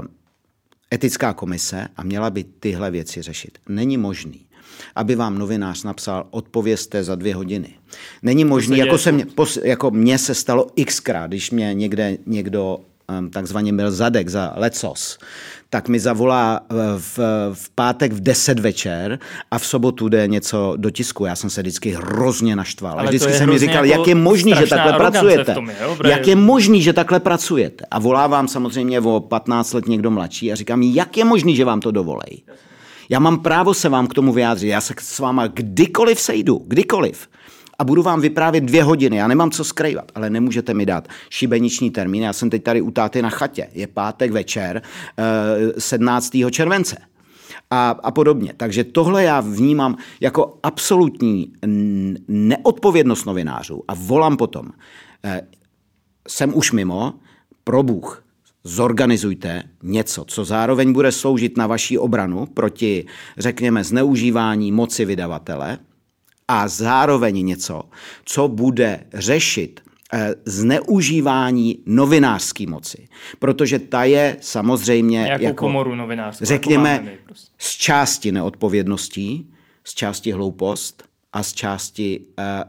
etická komise a měla by tyhle věci řešit. Není možný, aby vám novinář napsal, odpovězte za 2 hodiny. Není možný, jako mně se stalo xkrát, když mě někdo takzvaně byl zadek za lecos, tak mi zavolá v pátek v 10 večer a v sobotu jde něco do tisku. Já jsem se vždycky hrozně naštval. Ale vždycky jsem mi říkal, jak je možný, že takhle pracujete. Jak je možný, že takhle pracujete. A volávám samozřejmě o 15 let někdo mladší a říkám, jak je možný, že vám to dovolej. Já mám právo se vám k tomu vyjádřit. Já se s váma kdykoliv sejdu, kdykoliv. A budu vám vyprávět 2 hodiny. Já nemám co skrývat, ale nemůžete mi dát šibeniční termín. Já jsem teď tady u táty na chatě. Je pátek večer 17. července. A podobně. Takže tohle já vnímám jako absolutní neodpovědnost novinářů. A volám potom. Jsem už mimo, probůh. Zorganizujte něco, co zároveň bude sloužit na vaši obranu proti, řekněme, zneužívání moci vydavatele, a zároveň něco, co bude řešit zneužívání novinářské moci. Protože ta je samozřejmě jako komoru novinářskou, řekněme, z části neodpovědností, z části hloupost a z části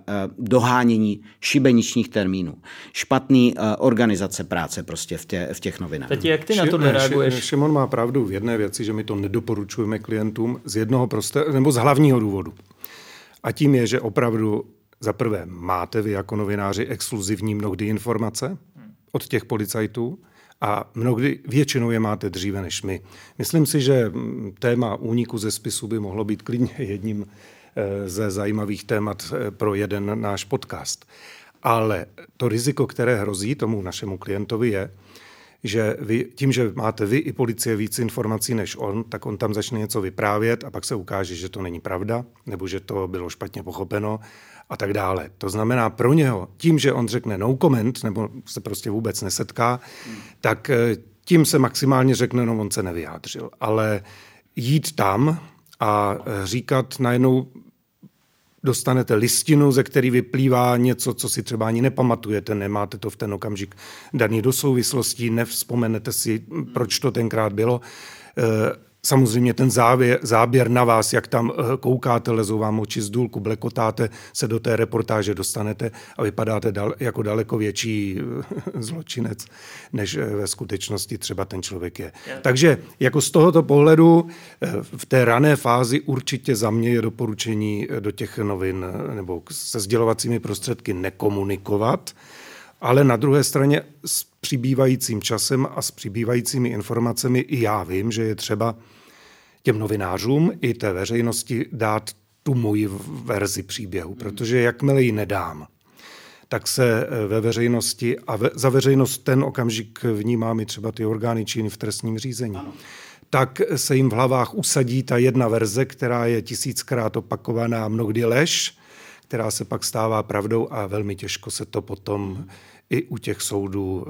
dohánění šibeničních termínů. Špatný organizace práce prostě v těch novinách. Teď jak ty na to reaguješ? Šimon má pravdu v jedné věci, že my to nedoporučujeme klientům z jednoho z hlavního důvodu. A tím je, že opravdu za prvé máte vy jako novináři exkluzivní mnohdy informace od těch policajtů a mnohdy většinou je máte dříve než my. Myslím si, že téma úniku ze spisu by mohlo být klidně jedním ze zajímavých témat pro jeden náš podcast. Ale to riziko, které hrozí tomu našemu klientovi je, že tím, že máte vy i policie víc informací než on, tak on tam začne něco vyprávět a pak se ukáže, že to není pravda, nebo že to bylo špatně pochopeno a tak dále. To znamená pro něho, tím, že on řekne no comment, nebo se prostě vůbec nesetká, tak tím se maximálně řekne, no on se nevyjádřil. Ale jít tam a říkat najednou, dostanete listinu, ze který vyplývá něco, co si třeba ani nepamatujete, nemáte to v ten okamžik daný do souvislostí, nevzpomenete si, proč to tenkrát bylo. Samozřejmě ten záběr na vás, jak tam koukáte, lezou vám oči z důlku, blekotáte, se do té reportáže dostanete a vypadáte jako daleko větší zločinec, než ve skutečnosti třeba ten člověk je. Takže jako z tohoto pohledu v té rané fázi určitě za mě je doporučení do těch novin nebo se sdělovacími prostředky nekomunikovat. Ale na druhé straně s přibývajícím časem a s přibývajícími informacemi i já vím, že je třeba těm novinářům i té veřejnosti dát tu moji verzi příběhu, protože jakmile ji nedám, tak se ve veřejnosti a za veřejnost ten okamžik vnímám i třeba ty orgány činné v trestním řízení. Ano. Tak se jim v hlavách usadí ta jedna verze, která je 1000krát opakovaná, mnohdy lež, která se pak stává pravdou a velmi těžko se to potom i u těch soudů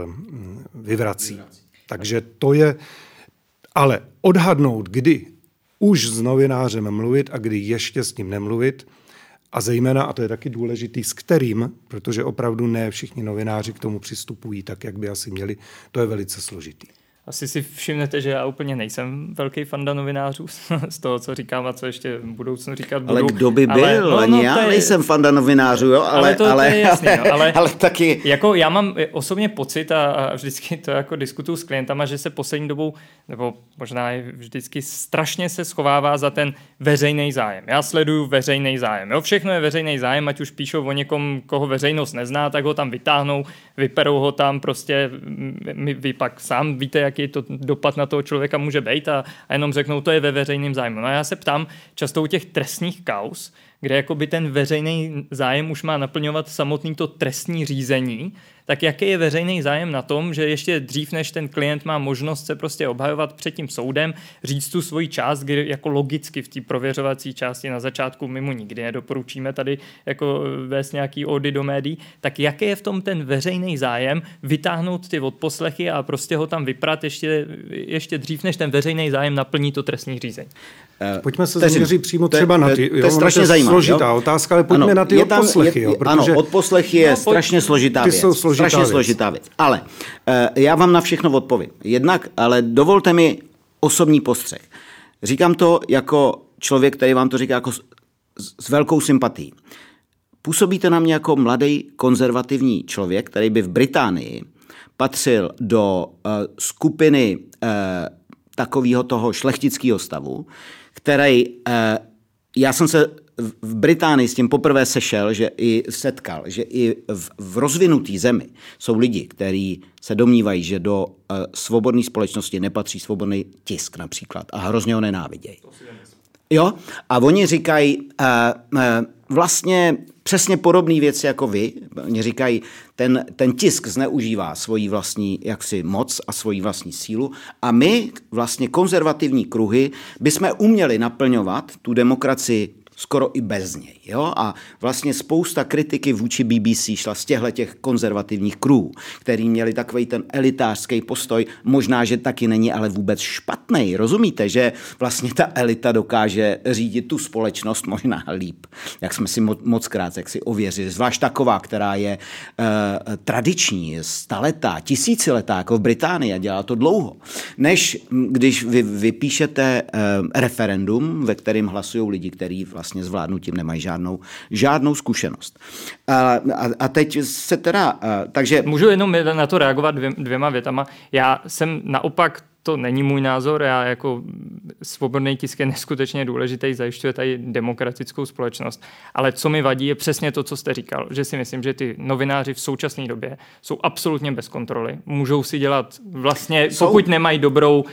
vyvrací. Takže to je, ale odhadnout, kdy už s novinářem mluvit a kdy ještě s ním nemluvit, a zejména, a to je taky důležitý, s kterým, protože opravdu ne všichni novináři k tomu přistupují tak, jak by asi měli, to je velice složitý. Asi si všimnete, že já úplně nejsem velký fanda novinářů z toho, co říkám a co ještě v budoucnu říkat budu. Ale kdo by byl? Ani já nejsem fanda novinářů, jo? Ale to je jasný, no. ale taky... Jako já mám osobně pocit a vždycky to jako diskutuju s klientama, že se poslední dobou, nebo možná vždycky strašně se schovává za ten veřejný zájem. Já sleduju veřejný zájem. Jo? Všechno je veřejný zájem, ať už píšou o někom, koho veřejnost nezná, tak ho tam vytáhnou, vyperou ho tam, prostě vy pak sám víte, jaký to dopad na toho člověka může být a jenom řeknou, to je ve veřejném zájmu. No a já se ptám často u těch trestních kauz, kde jakoby ten veřejný zájem už má naplňovat samotný to trestní řízení, tak jaký je veřejný zájem na tom, že ještě dřív, než ten klient má možnost se prostě obhajovat před tím soudem, říct tu svoji část, kdy jako logicky v té prověřovací části na začátku my mu nikdy nedoporučíme tady jako vést nějaký ódy do médií, tak jaký je v tom ten veřejný zájem vytáhnout ty odposlechy a prostě ho tam vyprat ještě dřív, než ten veřejný zájem naplní to trestní řízení. Pojďme se zaměřit přímo třeba na ty. To je strašně zajímavé. Složitá otázka, ale pojďme na ty odposlechy. Ano, odposlechy je strašně složitá věc. Strašně složitá věc. Ale já vám na všechno odpovím. Jednak, ale dovolte mi osobní postřeh. Říkám to jako člověk, který vám to říká jako s velkou sympatií. Působíte na mě jako mladý konzervativní člověk, který by v Británii patřil do skupiny takového toho šlechtického stavu, který já jsem se v Británii s tím poprvé setkal, že i v rozvinutý zemi jsou lidi, kteří se domnívají, že do svobodné společnosti nepatří svobodný tisk například a hrozně ho nenávidějí. Jo? A oni říkají vlastně přesně podobné věci jako vy. Oni říkají, ten tisk zneužívá svoji vlastní jaksi moc a svoji vlastní sílu a my vlastně konzervativní kruhy bychom uměli naplňovat tu demokracii skoro i bez něj. Jo? A vlastně spousta kritiky vůči BBC šla z těch konzervativních kruhů, který měli takový ten elitářský postoj, možná, že taky není ale vůbec špatný. Rozumíte, že vlastně ta elita dokáže řídit tu společnost možná líp, jak jsme si mockrát jak si ověřili. Zvlášť taková, která je tradiční, staletá, tisíciletá, jako v Británii a dělá to dlouho. Než když vy vypíšete referendum, ve kterém hlasují lidi, kteří vlastně s vládnutím nemají žádnou zkušenost. A teď se teda... takže... Můžu jenom na to reagovat dvěma větama. Já jsem naopak, to není můj názor, já jako svobodný tisk je neskutečně důležitý, zajišťuje tady demokratickou společnost. Ale co mi vadí, je přesně to, co jste říkal, že si myslím, že ty novináři v současné době jsou absolutně bez kontroly. Můžou si dělat vlastně, pokud nemají dobrou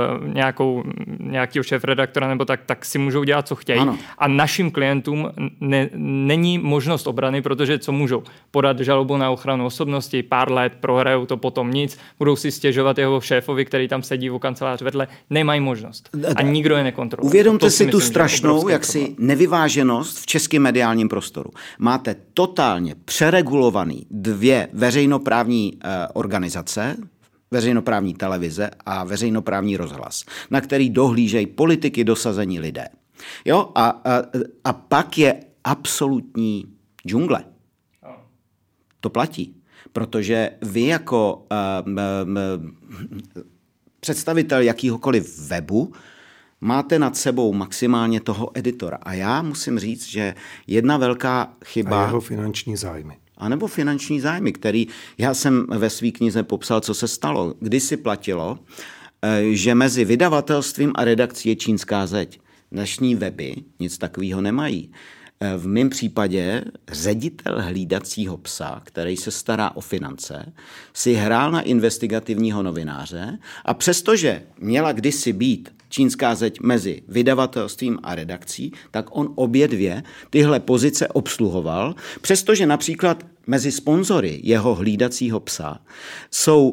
nějakého šéfredaktora nebo tak si můžou dělat, co chtějí. Ano. A našim klientům není možnost obrany, protože co můžou? Podat žalobu na ochranu osobnosti, pár let, prohrajou to potom nic, budou si stěžovat jeho šéfovi, který tam sedí v kanceláři vedle, nemají možnost. A nikdo je nekontroluje. Uvědomte si tu strašnou jaksi nevyváženost v českém mediálním prostoru. Máte totálně přeregulovaný dvě veřejnoprávní organizace, veřejnoprávní televize a veřejnoprávní rozhlas, na který dohlížejí politiky dosazení lidé. Jo? A pak je absolutní džungle. To platí. Protože vy jako představitel jakýhokoliv webu máte nad sebou maximálně toho editora. A já musím říct, že jedna velká chyba... A jeho finanční zájmy. A nebo finanční zájmy, který já jsem ve své knize popsal, co se stalo. Kdysi platilo, že mezi vydavatelstvím a redakcí je čínská zeď. Dnešní weby nic takového nemají. v mém případě ředitel hlídacího psa, který se stará o finance, si hrál na investigativního novináře a přestože měla kdysi být čínská zeď mezi vydavatelstvím a redakcí, tak on obě dvě tyhle pozice obsluhoval, přestože například mezi sponzory jeho hlídacího psa jsou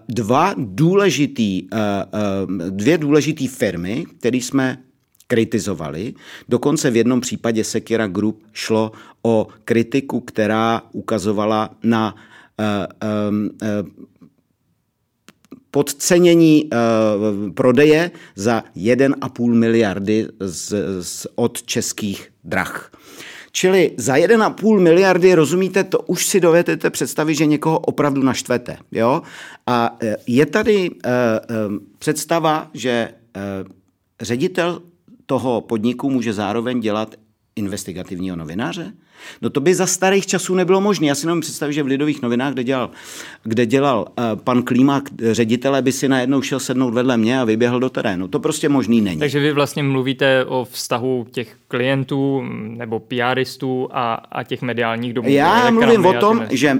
dvě důležitý firmy, které jsme kritizovali. Dokonce v jednom případě Sekira Group šlo o kritiku, která ukazovala na podcenění prodeje za 1,5 miliardy od Českých drah. Čili za 1,5 miliardy, rozumíte, to už si dovedete představit, že někoho opravdu naštvete. Jo? A je tady představa, že ředitel toho podniku může zároveň dělat investigativního novináře? No to by za starých časů nebylo možné. Já si nemůžu představit, že v Lidových novinách, kde dělal pan Klíma, ředitele, by si najednou šel sednout vedle mě a vyběhl do terénu. To prostě možný není. Takže vy vlastně mluvíte o vztahu těch klientů nebo PRistů a těch mediálních domů. Já mluvím o tom, že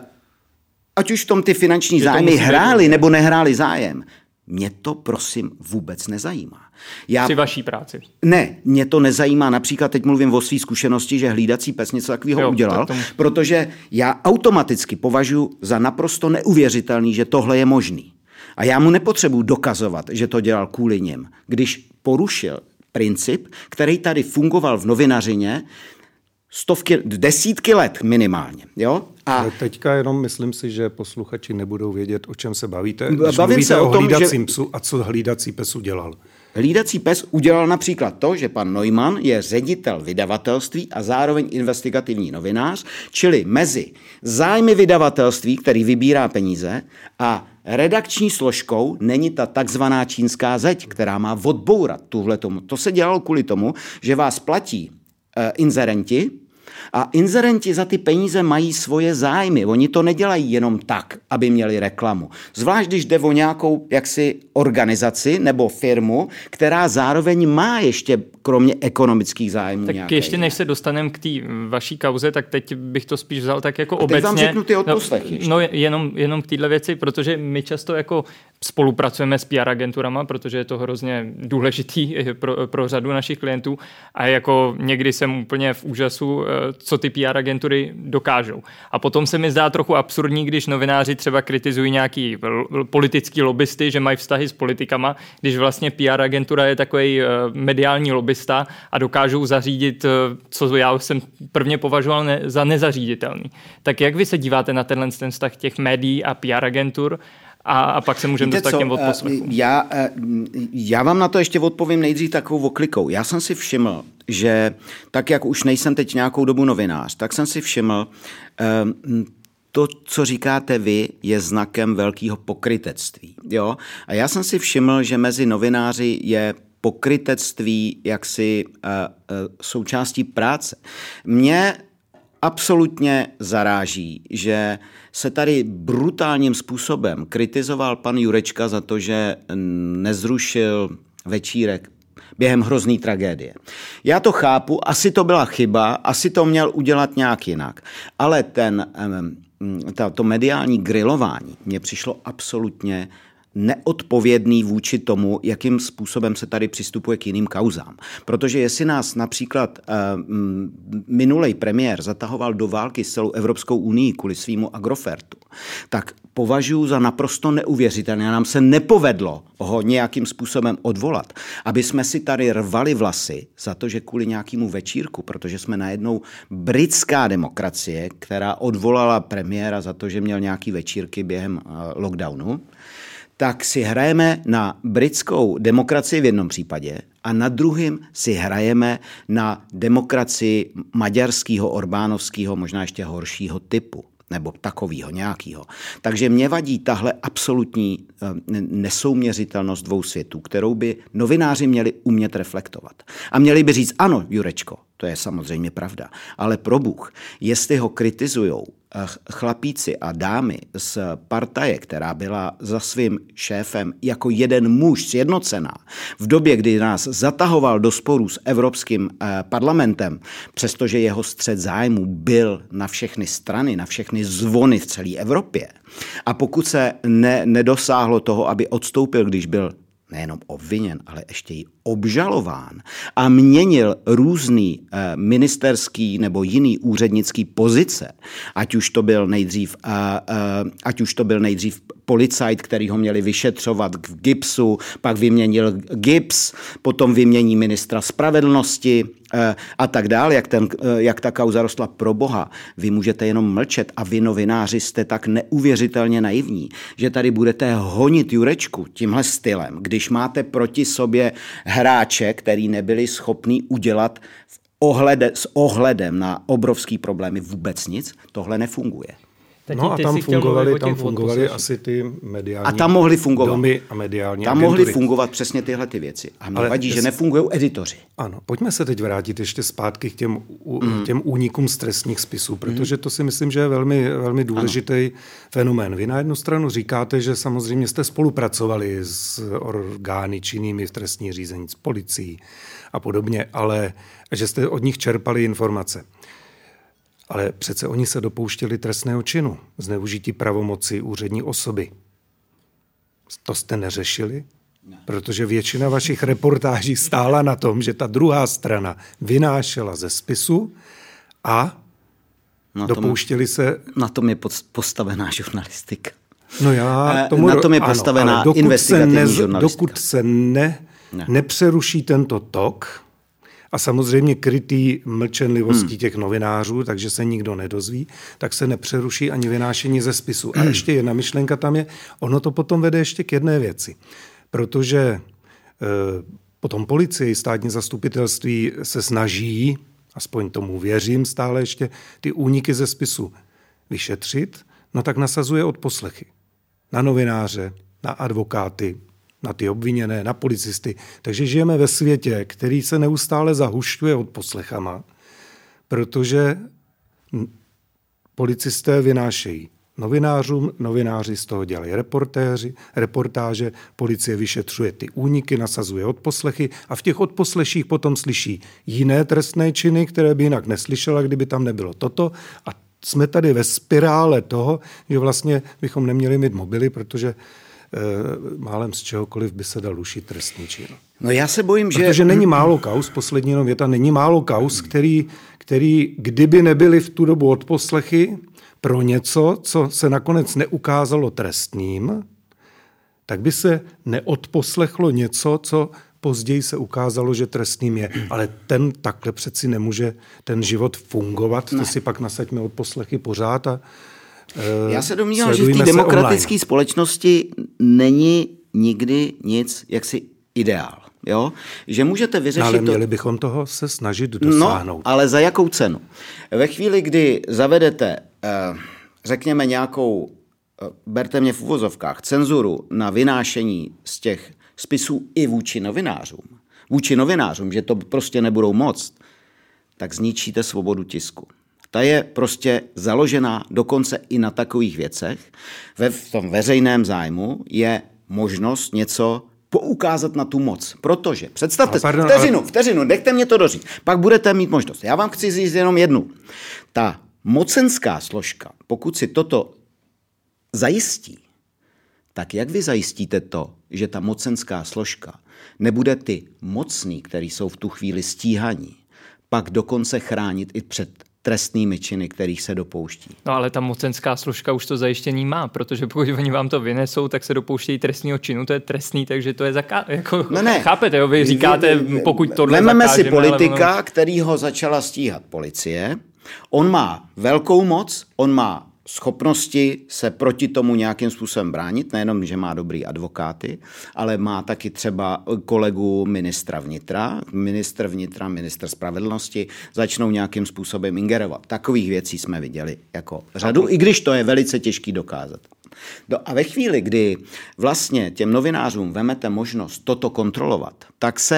ať už v tom ty finanční zájmy hrály nebo nehrály zájem, mě to, prosím, vůbec nezajímá. Při vaší práci? Ne, mě to nezajímá. Například teď mluvím o své zkušenosti, že hlídací pes něco takového udělal, protože já automaticky považuji za naprosto neuvěřitelný, že tohle je možný. A já mu nepotřebuji dokazovat, že to dělal kvůli něm, když porušil princip, který tady fungoval v novinařině desítky let minimálně. Jo? A teďka jenom myslím si, že posluchači nebudou vědět, o čem se bavíte. Bavím se o tom, hlídacím psu a co hlídací pes udělal. Hlídací pes udělal například to, že pan Neumann je ředitel vydavatelství a zároveň investigativní novinář, čili mezi zájmy vydavatelství, který vybírá peníze, a redakční složkou není ta takzvaná čínská zeď, která má odbourat tuhletom. To se dělalo kvůli tomu, že vás platí inzerenti, a inzerenti za ty peníze mají svoje zájmy. Oni to nedělají jenom tak, aby měli reklamu. Zvlášť, když jde o nějakou jaksi organizaci nebo firmu, která zároveň má ještě kromě ekonomických zájmů tak nějaké. Ještě než se dostaneme k té vaší kauze, tak teď bych to spíš vzal tak jako obecně. Teď vám řeknu ty odposlechy. No jenom k téhle věci, protože my často jako spolupracujeme s PR agenturama, protože je to hrozně důležitý pro řadu našich klientů a jako někdy jsem úplně v úžasu, co ty PR agentury dokážou. A potom se mi zdá trochu absurdní, když novináři třeba kritizují nějaký politický lobbysty, že mají vztahy s politikama, když vlastně PR agentura je takový mediální lobbysta a dokážou zařídit, co já jsem prvně považoval za nezaříditelný. Tak jak vy se díváte na ten vztah těch médií a PR agentur? A pak se můžeme dostat k těm odposlechům. Já vám na to ještě odpovím nejdřív takovou oklikou. Já jsem si všiml, že tak, jak už nejsem teď nějakou dobu novinář, tak jsem si všiml, to, co říkáte vy, je znakem velkého pokrytectví. Jo? A já jsem si všiml, že mezi novináři je pokrytectví jaksi součástí práce. Mě absolutně zaráží, že se tady brutálním způsobem kritizoval pan Jurečka za to, že nezrušil večírek během hrozný tragédie. Já to chápu, asi to byla chyba, asi to měl udělat nějak jinak, ale to mediální grilování mně přišlo absolutně neodpovědný vůči tomu, jakým způsobem se tady přistupuje k jiným kauzám. Protože jestli nás například minulej premiér zatahoval do války s celou Evropskou unii kvůli svýmu Agrofertu, tak považuji za naprosto neuvěřitelné. Nám se nepovedlo ho nějakým způsobem odvolat, aby jsme si tady rvali vlasy za to, že kvůli nějakému večírku, protože jsme najednou britská demokracie, která odvolala premiéra za to, že měl nějaký večírky během lockdownu, tak si hrajeme na britskou demokracii v jednom případě a na druhém si hrajeme na demokracii maďarského, orbánovského, možná ještě horšího typu, nebo takového nějakého. Takže mě vadí tahle absolutní nesouměřitelnost dvou světů, kterou by novináři měli umět reflektovat. A měli by říct, ano, Jurečko, to je samozřejmě pravda, ale probůh, jestli ho kritizujou chlapíci a dámy z partaje, která byla za svým šéfem jako jeden muž sjednocená, v době, kdy nás zatahoval do sporů s Evropským parlamentem, přestože jeho střet zájmu byl na všechny strany, na všechny zvony v celé Evropě. A pokud se nedosáhlo toho, aby odstoupil, když byl nejenom obviněn, ale ještě i obžalován a měnil různý ministerský nebo jiný úřednický pozice, ať už to byl nejdřív policajt, který ho měli vyšetřovat v GIBSu, pak vyměnil GIBS, potom vymění ministra spravedlnosti a tak dál, jak ta kauza rostla. Pro boha, vy můžete jenom mlčet a vy novináři jste tak neuvěřitelně naivní, že tady budete honit Jurečku tímhle stylem, když máte proti sobě hráče, který nebyli schopní udělat s ohledem na obrovský problémy vůbec nic, tohle nefunguje. No a tam fungovaly asi ty mediální a tam mohly fungovat domy a mediální tam agentury. Mohly fungovat přesně tyhle ty věci. A mě vadí, že nefungují editoři. Ano, pojďme se teď vrátit ještě zpátky k těm únikům z trestních spisů, protože to si myslím, že je velmi, velmi důležitý fenomén. Vy na jednu stranu říkáte, že samozřejmě jste spolupracovali s orgány činnými v trestní řízení, s policií a podobně, ale že jste od nich čerpali informace. Ale přece oni se dopouštěli trestného činu, zneužití pravomoci úřední osoby. To jste neřešili? Ne. Protože většina vašich reportáží stála na tom, že ta druhá strana vynášela ze spisu a dopouštěli se... Na tom je postavená žurnalistika. No já tomu... Na tom je postavená investigativní žurnalistika. Dokud se nepřeruší tento tok, a samozřejmě krytý mlčenlivostí těch novinářů, takže se nikdo nedozví, tak se nepřeruší ani vynášení ze spisu. A ještě jedna myšlenka tam je, ono to potom vede ještě k jedné věci. Protože potom policie i státní zastupitelství se snaží, aspoň tomu věřím stále ještě, ty úniky ze spisu vyšetřit, no tak nasazuje odposlechy. Na novináře, na advokáty, na ty obviněné, na policisty. Takže žijeme ve světě, který se neustále zahušťuje odposlechama, protože policisté vynášejí novinářům, novináři z toho dělají reportáže, policie vyšetřuje ty úniky, nasazuje odposlechy a v těch odposleších potom slyší jiné trestné činy, které by jinak neslyšela, kdyby tam nebylo toto. A jsme tady ve spirále toho, že vlastně bychom neměli mít mobily, protože málem z čehokoliv by se dal rušit trestný čin. No já se bojím, protože není málo kauz, poslední jenom věta, není málo kauz, který kdyby nebyly v tu dobu odposlechy pro něco, co se nakonec neukázalo trestným, tak by se neodposlechlo něco, co později se ukázalo, že trestným je. Ale takhle přeci nemůže ten život fungovat. Ne. To si pak nasaďme odposlechy pořád a já se domnívám, že v té demokratické společnosti není nikdy nic jaksi ideál. Jo? Že můžete vyřešit ale měli bychom toho se snažit dosáhnout. No, ale za jakou cenu? Ve chvíli, kdy zavedete, řekněme nějakou, berte mě v uvozovkách, cenzuru na vynášení z těch spisů i vůči novinářům, že to prostě nebudou moct, tak zničíte svobodu tisku. Ta je prostě založená dokonce i na takových věcech. V tom veřejném zájmu je možnost něco poukázat na tu moc. Protože, představte si, vteřinu, nechte mě to doříct. Pak budete mít možnost. Já vám chci říct jenom jednu. Ta mocenská složka, pokud si toto zajistí, tak jak vy zajistíte to, že ta mocenská složka nebude ty mocní, který jsou v tu chvíli stíhaní, pak dokonce chránit i před trestnými činy, kterých se dopouští. No ale ta mocenská složka už to zajištění má, protože pokud oni vám to vynesou, tak se dopouštějí trestního činu, to je trestný, takže to je chápete, jo? Vy říkáte, pokud tohle zakážeme... si politika, kterýho začala stíhat policie, on má velkou moc, on má schopnosti se proti tomu nějakým způsobem bránit, nejenom, že má dobrý advokáty, ale má taky třeba kolegu ministra vnitra, ministr spravedlnosti, začnou nějakým způsobem ingerovat. Takových věcí jsme viděli jako řadu, i když to je velice těžký dokázat. A ve chvíli, kdy vlastně těm novinářům vemete možnost toto kontrolovat, tak se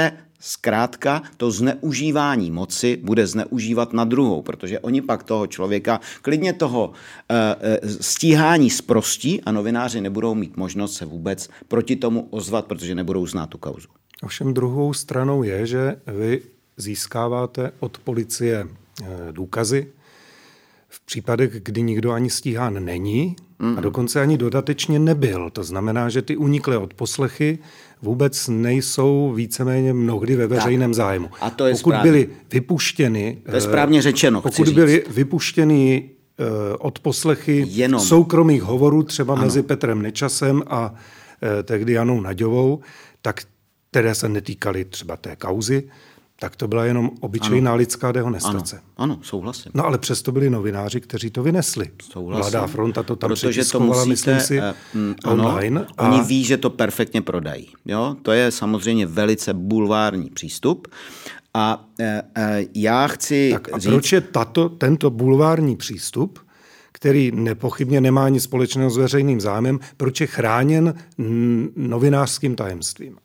zkrátka to zneužívání moci bude zneužívat na druhou, protože oni pak toho člověka, klidně toho stíhání zprostí a novináři nebudou mít možnost se vůbec proti tomu ozvat, protože nebudou znát tu kauzu. Ovšem druhou stranou je, že vy získáváte od policie důkazy v případech, kdy nikdo ani stíhán není a dokonce ani dodatečně nebyl. To znamená, že ty uniklé odposlechy vůbec nejsou víceméně mnohdy ve veřejném zájmu. A to je pokud byly vypuštěny, to je správně řečeno, pokud byly vypuštěny odposlechy soukromých hovorů třeba mezi Petrem Nečasem a tehdy Janou Naďovou, tak které se netýkaly třeba té kauzy, tak to byla jenom obyčejná lidská dehonestace. Ano, souhlasím. No ale přesto byli novináři, kteří to vynesli. Souhlasím. Mladá fronta to tam přetiskovala, myslím si, online. Oni ví, že to perfektně prodají. Jo? To je samozřejmě velice bulvární přístup. A já chci říct... proč je tento bulvární přístup, který nepochybně nemá nic společného s veřejným zájmem, proč je chráněn novinářským tajemstvím?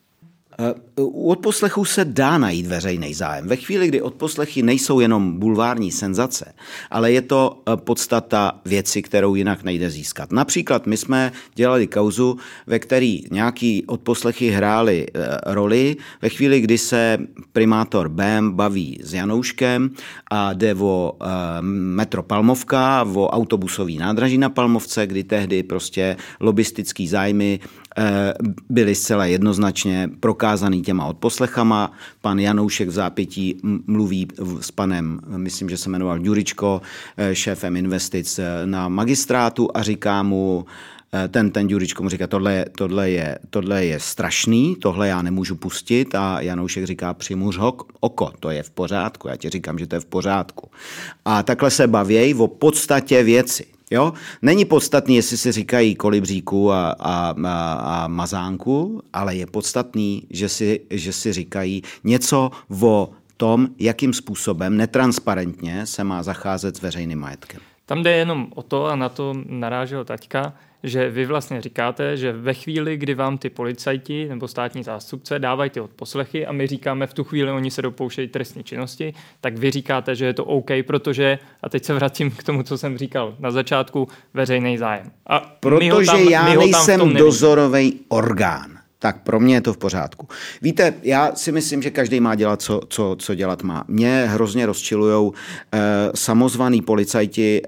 U odposlechů se dá najít veřejný zájem. Ve chvíli, kdy odposlechy nejsou jenom bulvární senzace, ale je to podstata věci, kterou jinak nejde získat. Například my jsme dělali kauzu, ve který nějaký odposlechy hrály roli. Ve chvíli, kdy se primátor Bém baví s Janouškem a jde o metro Palmovka, o autobusový nádraží na Palmovce, kdy tehdy prostě lobistický zájmy byly zcela jednoznačně prokázaný těma odposlechama. Pan Janoušek v zápětí mluví s panem, myslím, že se jmenoval Ďuričko, šéfem investic na magistrátu a říká mu, ten Ďuričko mu říká, tohle je strašný, tohle já nemůžu pustit a Janoušek říká, přimuř oko, to je v pořádku, já ti říkám, že to je v pořádku. A takhle se baví o podstatě věci. Jo? Není podstatný, jestli si říkají kolibříku a mazánku, ale je podstatný, že si říkají něco o tom, jakým způsobem netransparentně se má zacházet s veřejným majetkem. Tam jde jenom o to, a na to narážel taťka, že vy vlastně říkáte, že ve chvíli, kdy vám ty policajti nebo státní zástupce dávají ty odposlechy a my říkáme, v tu chvíli oni se dopouštějí trestní činnosti, tak vy říkáte, že je to OK, protože, a teď se vrátím k tomu, co jsem říkal na začátku, veřejný zájem. A protože já nejsem dozorový orgán. Tak pro mě je to v pořádku. Víte, já si myslím, že každý má dělat, co dělat má. Mě hrozně rozčilujou samozvaný policajti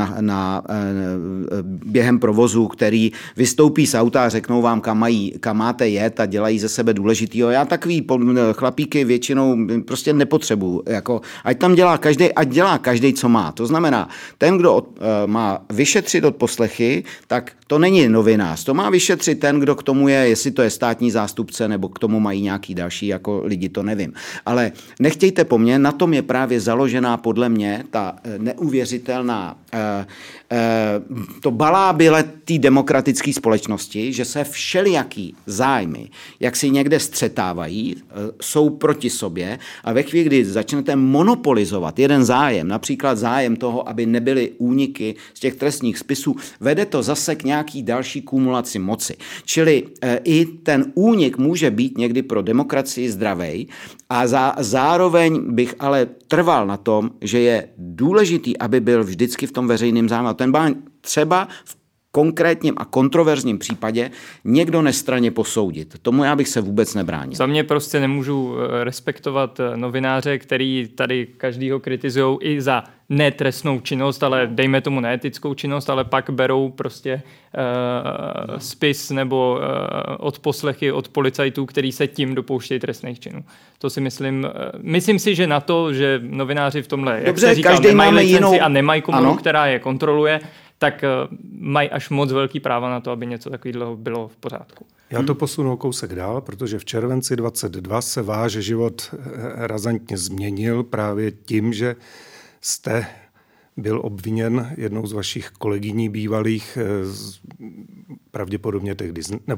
během provozu, který vystoupí z auta a řeknou vám, kam máte jet a dělají ze sebe důležitýho. Já takový chlapíky většinou prostě nepotřebuju. Jako, ať dělá každý, co má. To znamená, ten, kdo má vyšetřit odposlechy, tak to není novinář. To má vyšetřit ten, kdo k tomu je, jestli to je státní zástupce, nebo k tomu mají nějaký další jako lidi, to nevím. Ale nechtějte po mně, na tom je právě založená podle mě ta neuvěřitelná to balábile té demokratické společnosti, že se všelijaký zájmy, jak si někde střetávají, jsou proti sobě a ve chvíli, kdy začnete monopolizovat jeden zájem, například zájem toho, aby nebyly úniky z těch trestních spisů, vede to zase k nějaký další kumulaci moci. Čili i ten únik může být někdy pro demokracii zdravej a zároveň bych ale trval na tom, že je důležitý, aby byl vždycky v tom veřejném zájmu. Ten má třeba v konkrétním a kontroverzním případě někdo nestranně posoudit. Tomu já bych se vůbec nebránil. Za mě prostě nemůžu respektovat novináře, který tady každýho kritizujou i za netrestnou činnost, ale dejme tomu neetickou činnost, ale pak berou prostě spis nebo odposlechy od policajtů, který se tím dopouštějí trestných činů. To si myslím si, že na to, že novináři v tomhle, jak dobře, se říkal, nemají licenci a nemají komoru, ano, která je kontroluje, tak mají až moc velký práva na to, aby něco takového bylo v pořádku. Já to posunu kousek dál, protože v červenci 2022 se váš život razantně změnil právě tím, že jste byl obviněn jednou z vašich kolegyní bývalých, pravděpodobně tehdy, nebo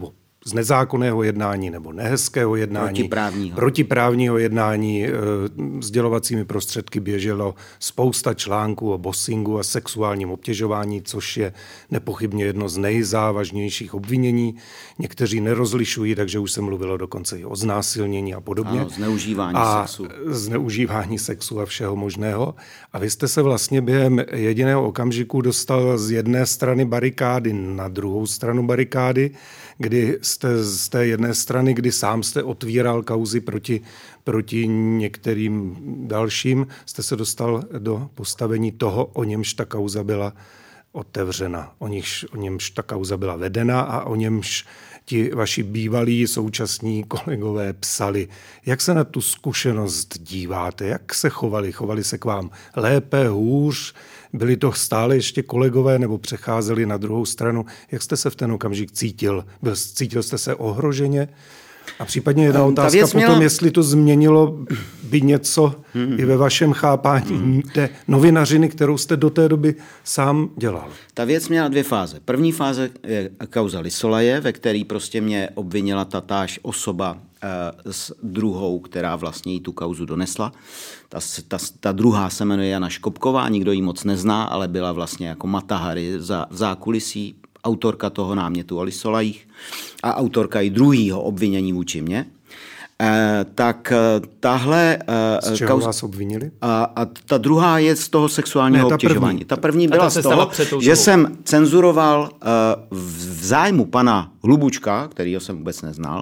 z nezákonného jednání nebo nehezkého jednání, protiprávního jednání. Sdělovacími prostředky běželo spousta článků o bossingu a sexuálním obtěžování, což je nepochybně jedno z nejzávažnějších obvinění. Někteří nerozlišují, takže už se mluvilo dokonce i o znásilnění a podobně. Ano, zneužívání sexu a všeho možného. A vy jste se vlastně během jediného okamžiku dostal z jedné strany barikády na druhou stranu barikády, kdy jste z té jedné strany, kdy sám jste otvíral kauzy proti některým dalším, jste se dostal do postavení toho, o němž ta kauza byla otevřena, o němž ta kauza byla vedena a o němž ti vaši bývalí současní kolegové psali. Jak se na tu zkušenost díváte? Jak se chovali? Chovali se k vám lépe, hůř? Byli to stále ještě kolegové nebo přecházeli na druhou stranu? Jak jste se v ten okamžik cítil? Cítil jste se ohroženě? A případně jedna otázka potom, jestli to změnilo by něco i ve vašem chápání té novinařiny, kterou jste do té doby sám dělal. Ta věc měla 2 fáze. První fáze je kauza Lisolaje, ve který prostě mě obvinila tatáž osoba s druhou, která vlastně jí tu kauzu donesla. Ta druhá se jmenuje Jana Škopková, nikdo ji moc nezná, ale byla vlastně jako Matahari v zákulisí, autorka toho námětu o Lisolajích a autorka i druhého obvinění vůči mně. Tak tahle... Z čeho vás obvinili? A ta druhá je z toho sexuálního obtěžování. Ta první byla z toho, že jsem cenzuroval v zájmu pana Hlubučka, kterýho jsem vůbec neznal,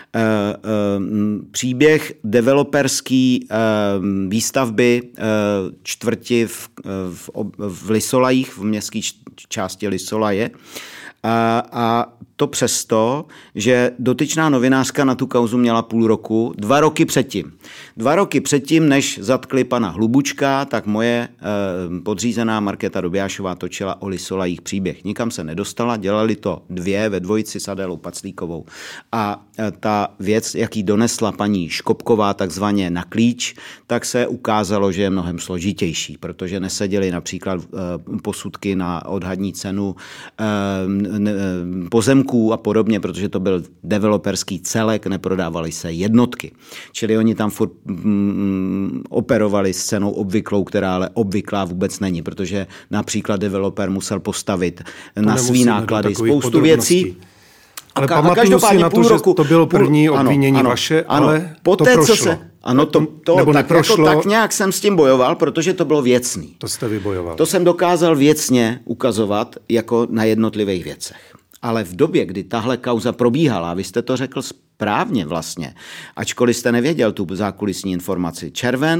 příběh developerský výstavby čtvrti v Lisolajích, v městské části Lisolaje. A to přesto, že dotyčná novinářka na tu kauzu měla půl roku, 2 roky předtím. 2 roky předtím, než zatkli pana Hlubučka, tak moje podřízená Markéta Dobiášová točila o Lisolajích příběh. Nikam se nedostala, dělali to 2 ve dvojici s Adélou Paclíkovou. A ta věc, jaký donesla paní Škopková takzvaně na klíč, tak se ukázalo, že je mnohem složitější, protože neseděly například posudky na odhadní cenu pozemků a podobně, protože to byl developerský celek, neprodávaly se jednotky. Čili oni tam furt operovali s cenou obvyklou, která ale obvyklá vůbec není, protože například developer musel postavit na svý náklady spoustu věcí. Ale pamatuju si na to, že to bylo první obvinění vaše, ale poté, to prošlo. Nebo neprošlo. Tak nějak jsem s tím bojoval, protože to bylo věcný. To jste vybojoval. To jsem dokázal věcně ukazovat jako na jednotlivých věcech. Ale v době, kdy tahle kauza probíhala, vy jste to řekl správně vlastně, ačkoliv jste nevěděl tu zákulisní informaci,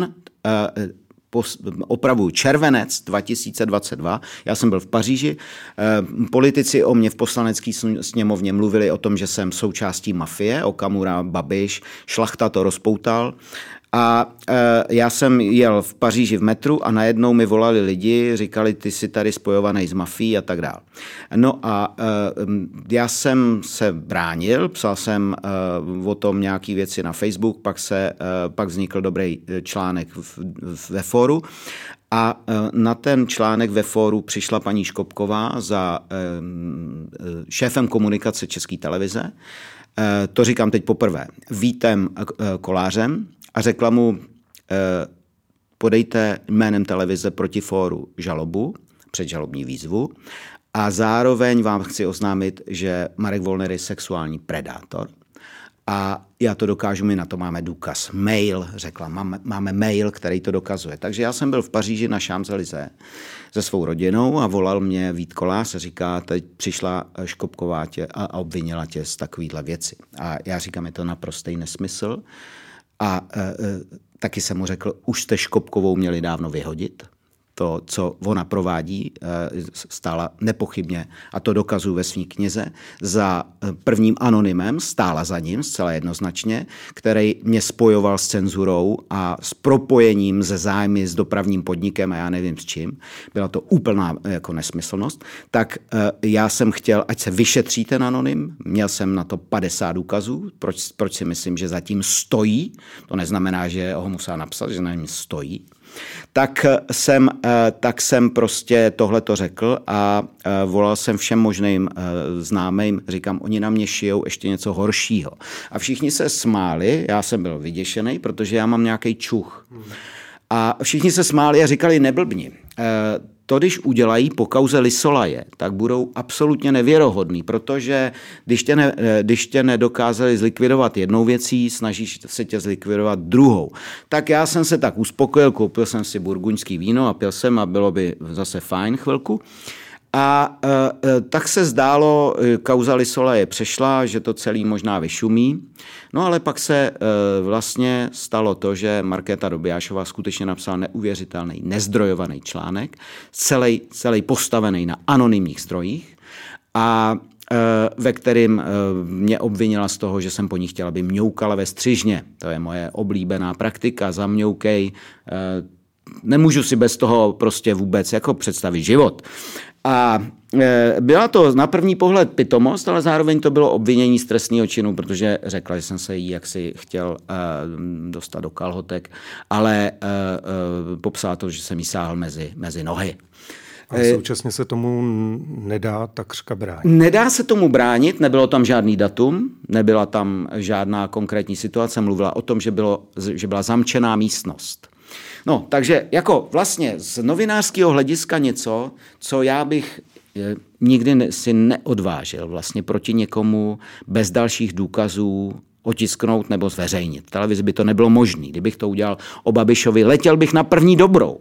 červenec 2022, já jsem byl v Paříži, politici o mě v poslanecké sněmovně mluvili o tom, že jsem součástí mafie, Okamura, Babiš, Šlachta to rozpoutal. A já jsem jel v Paříži v metru a najednou mi volali lidi, říkali, ty jsi tady spojovaný s mafií a tak dále. No a já jsem se bránil, psal jsem o tom nějaký věci na Facebook, pak vznikl dobrý článek ve fóru. A na ten článek ve fóru přišla paní Škopková za šéfem komunikace České televize. To říkám teď poprvé. Vítem Kolářem. A řekla mu, podejte jménem televize proti fóru žalobu, předžalobní výzvu a zároveň vám chci oznámit, že Marek Wollner je sexuální predátor a já to dokážu, my na to máme důkaz. Mail, řekla, máme mail, který to dokazuje. Takže já jsem byl v Paříži na Champs-Élysées se svou rodinou a volal mě Vít Kolář a říká, teď přišla Škopková a obvinila tě z takovýhle věci. A já říkám, je to naprostý nesmysl. A taky jsem mu řekl, už jste Škopkovou měli dávno vyhodit. To, co ona provádí, stála nepochybně, a to dokazuji ve své knize, za prvním anonymem, stála za ním zcela jednoznačně, který mě spojoval s cenzurou a s propojením ze zájmy s dopravním podnikem a já nevím s čím. Byla to úplná jako nesmyslnost. Tak já jsem chtěl, ať se vyšetří ten anonym, měl jsem na to 50 důkazů, proč si myslím, že zatím stojí, to neznamená, že ho musela napsat, že na něm stojí. tak jsem prostě tohleto řekl a volal jsem všem možným známým, říkám, oni na mě šijou ještě něco horšího. A všichni se smáli, já jsem byl vyděšený, protože já mám nějaký čuch. A všichni se smáli a říkali, neblbni. To, když udělají po kauze Lysolaje, tak budou absolutně nevěrohodný, protože když tě nedokázali zlikvidovat jednou věcí, snažíš se tě zlikvidovat druhou. Tak já jsem se tak uspokojil, koupil jsem si burguňský víno a pil jsem a bylo by zase fajn chvilku. A tak se zdálo, kauza Lysolaje přešla, že to celý možná vyšumí. No ale pak se vlastně stalo to, že Markéta Dobiášová skutečně napsala neuvěřitelný, nezdrojovaný článek, celý postavený na anonymních zdrojích a ve kterým mě obvinila z toho, že jsem po ní chtěla, aby mňoukala ve střižně. To je moje oblíbená praktika, zamňoukej. Nemůžu si bez toho prostě vůbec jako představit život. A byla to na první pohled pitomost, ale zároveň to bylo obvinění z trestného činu, protože řekla, že jsem se jí jaksi chtěl dostat do kalhotek, ale popsala to, že jsem jí sáhl mezi nohy. A současně se tomu nedá takřka bránit. Nedá se tomu bránit, nebylo tam žádný datum, nebyla tam žádná konkrétní situace, mluvila o tom, že byla zamčená místnost. No, takže jako vlastně z novinářského hlediska něco, co já bych nikdy si neodvážil vlastně proti někomu bez dalších důkazů otisknout nebo zveřejnit. V televizi by to nebylo možné. Kdybych to udělal o Babišovi, letěl bych na první dobrou.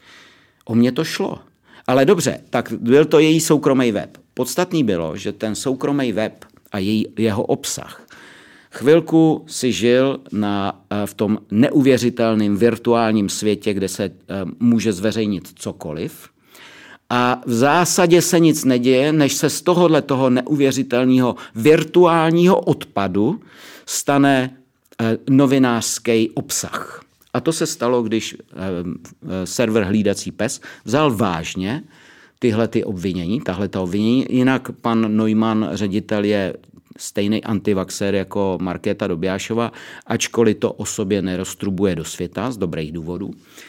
O mě to šlo. Ale dobře, tak byl to její soukromý web. Podstatný bylo, že ten soukromý web a jeho obsah chvilku si žil v tom neuvěřitelném virtuálním světě, kde se může zveřejnit cokoliv. A v zásadě se nic neděje, než se z toho neuvěřitelného virtuálního odpadu stane novinářský obsah. A to se stalo, když server Hlídací pes vzal vážně tahleta obvinění. Jinak pan Neumann, ředitel, je stejný antivaxer jako Markéta Dobiášová, ačkoliv to o sobě neroztrubuje do světa z dobrých důvodů.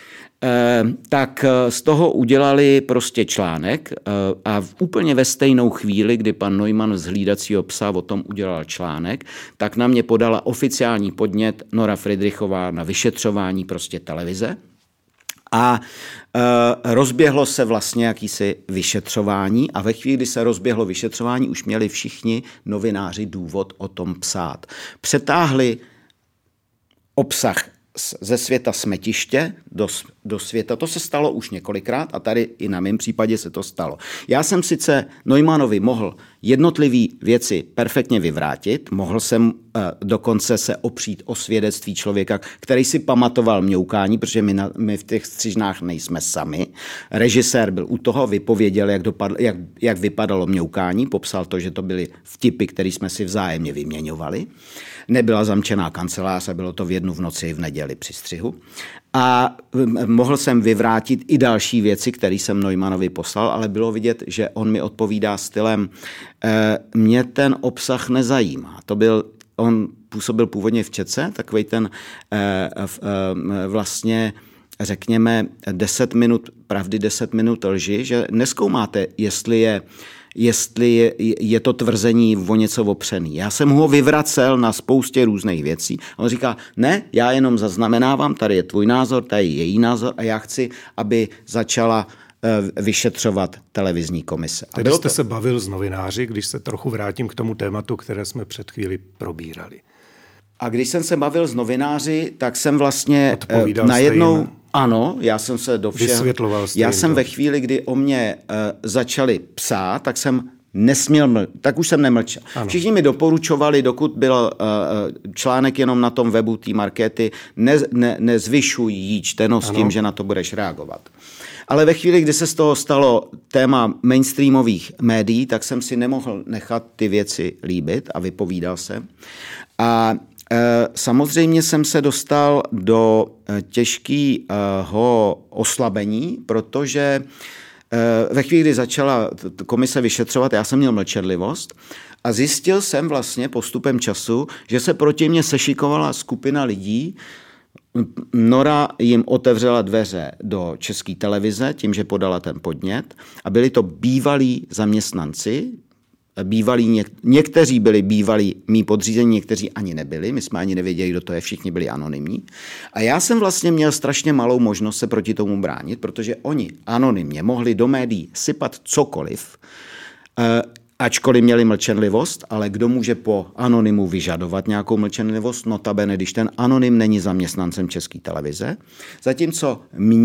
Tak z toho udělali prostě článek a úplně ve stejnou chvíli, kdy pan Neumann z Hlídacího psa o tom udělal článek, tak na mě podala oficiální podnět Nora Fridrichová na vyšetřování prostě televize. A rozběhlo se vlastně jakýsi vyšetřování a ve chvíli, kdy se rozběhlo vyšetřování, už měli všichni novináři důvod o tom psát. Přetáhli obsah ze světa smetiště do světa. To se stalo už několikrát a tady i na mém případě se to stalo. Já jsem sice Neumannovi mohl jednotlivé věci perfektně vyvrátit, mohl jsem dokonce se opřít o svědectví člověka, který si pamatoval mňoukání, protože my v těch střižnách nejsme sami. Režisér byl u toho, vypověděl, jak vypadalo mňoukání, popsal to, že to byly vtipy, které jsme si vzájemně vyměňovali. Nebyla zamčená kancelář a bylo to v 1 v noci v neděli při střihu. A mohl jsem vyvrátit i další věci, které jsem Neumannovi poslal, ale bylo vidět, že on mi odpovídá stylem mě ten obsah nezajímá. On působil původně v Četce, takovej ten vlastně řekněme 10 minut pravdy, 10 minut lži, že nezkoumáte, jestli je to tvrzení o něco opřený. Já jsem ho vyvracel na spoustě různých věcí. On říká, ne, já jenom zaznamenávám, tady je tvůj názor, tady je její názor a já chci, aby začala vyšetřovat televizní komise. Tedy jste se bavil s novináři, když se trochu vrátím k tomu tématu, které jsme před chvíli probírali. A když jsem se bavil s novináři, tak jsem vlastně najednou... Ano, já jsem se do všeho... Vysvětloval jste. Já jsem ve chvíli, kdy o mě začali psát, tak už jsem nemlčel. Ano. Všichni mi doporučovali, dokud byl článek jenom na tom webu té Markéty, nezvyšuj jí čtenost tím, že na to budeš reagovat. Ale ve chvíli, kdy se z toho stalo téma mainstreamových médií, tak jsem si nemohl nechat ty věci líbit a vypovídal jsem. A samozřejmě jsem se dostal do těžkého oslabení, protože ve chvíli, kdy začala komise vyšetřovat, já jsem měl mlčenlivost a zjistil jsem vlastně postupem času, že se proti mně sešikovala skupina lidí, Nora jim otevřela dveře do České televize tím, že podala ten podnět a byli to bývalí zaměstnanci, někteří byli bývalí mí podřízení, někteří ani nebyli, my jsme ani nevěděli, kdo to je, všichni byli anonymní. A já jsem vlastně měl strašně malou možnost se proti tomu bránit, protože oni anonymně mohli do médií sypat cokoliv, ačkoliv měli mlčenlivost, ale kdo může po anonymu vyžadovat nějakou mlčenlivost, notabene, když ten anonym není zaměstnancem České televize. Zatímco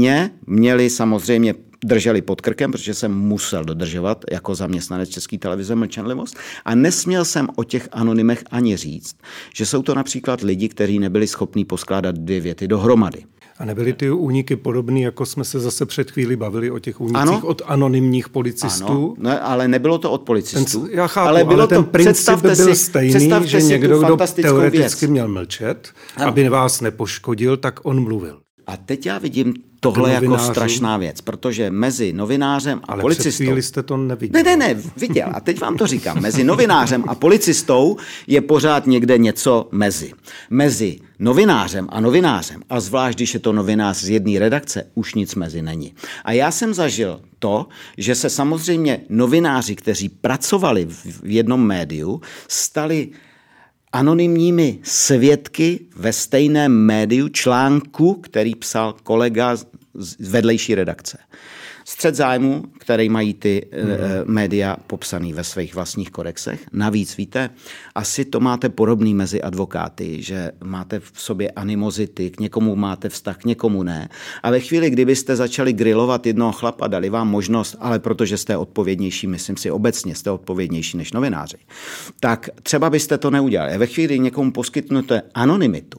měli samozřejmě drželi pod krkem, protože jsem musel dodržovat jako zaměstnanec České televize mlčenlivost a nesměl jsem o těch anonymech ani říct, že jsou to například lidi, kteří nebyli schopní poskládat 2 věty dohromady. A nebyly ty úniky podobný, jako jsme se zase před chvíli bavili o těch únicích od anonymních policistů? Ano, ale nebylo to od policistů. Já chápu, ale bylo ten princip byl stejný, že někdo, kdo teoreticky měl mlčet, aby vás nepoškodil, tak on mluvil. A teď já vidím tohle jako strašná věc, protože mezi novinářem a policistou... Ale před chvíli jste to neviděl. Ne, viděl. A teď vám to říkám. Mezi novinářem a policistou je pořád někde něco mezi. Mezi novinářem a novinářem, a zvlášť, když je to novinář z jedné redakce, už nic mezi není. A já jsem zažil to, že se samozřejmě novináři, kteří pracovali v jednom médiu, stali anonymními svědky ve stejném médiu článku, který psal kolega z vedlejší redakce. Střet zájmu, který mají ty média popsaný ve svých vlastních kodexech. Navíc, víte, asi to máte podobný mezi advokáty, že máte v sobě animozity, k někomu máte vztah, k někomu ne. A ve chvíli, kdybyste začali grilovat jednoho chlapa, dali vám možnost, ale protože jste odpovědnější, myslím si obecně, jste odpovědnější než novináři, tak třeba byste to neudělali. A ve chvíli, kdy někomu poskytnete anonymitu,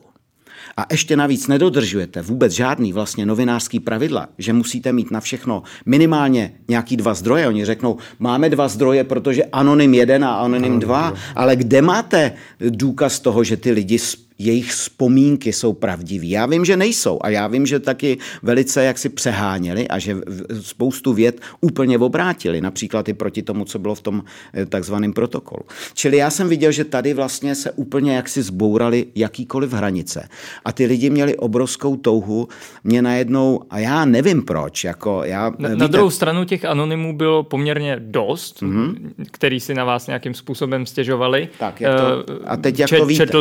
a ještě navíc nedodržujete vůbec žádný vlastně novinářský pravidla, že musíte mít na všechno minimálně nějaký 2 zdroje. Oni řeknou, máme 2 zdroje, protože anonym 1 a anonym 2, ale kde máte důkaz toho, že ty lidi jejich vzpomínky jsou pravdiví. Já vím, že nejsou a já vím, že taky velice jaksi přeháněli a že spoustu vět úplně obrátili, například i proti tomu, co bylo v tom takzvaném protokolu. Čili já jsem viděl, že tady vlastně se úplně jaksi zbourali jakýkoliv hranice a ty lidi měli obrovskou touhu mě najednou, a já nevím proč, jako já... Na druhou stranu těch anonymů bylo poměrně dost, který si na vás nějakým způsobem stěžovali. Tak, a teď jak to víte?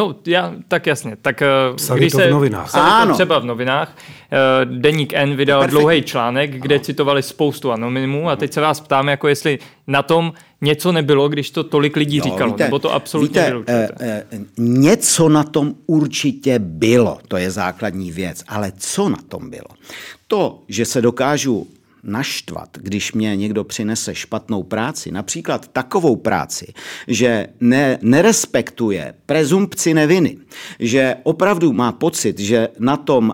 Tak jasně. Tak psali to v novinách. Psali to třeba v novinách. Deník N vydal dlouhý článek, kde citovali spoustu anonymů a teď se vás ptám, jako jestli na tom něco nebylo, když to tolik lidí říkalo, nebo to absolutně vylučujete. Něco na tom určitě bylo, to je základní věc, ale co na tom bylo? To, že se dokážu naštvat, když mě někdo přinese špatnou práci, například takovou práci, že nerespektuje prezumpci neviny, že opravdu má pocit, že na tom,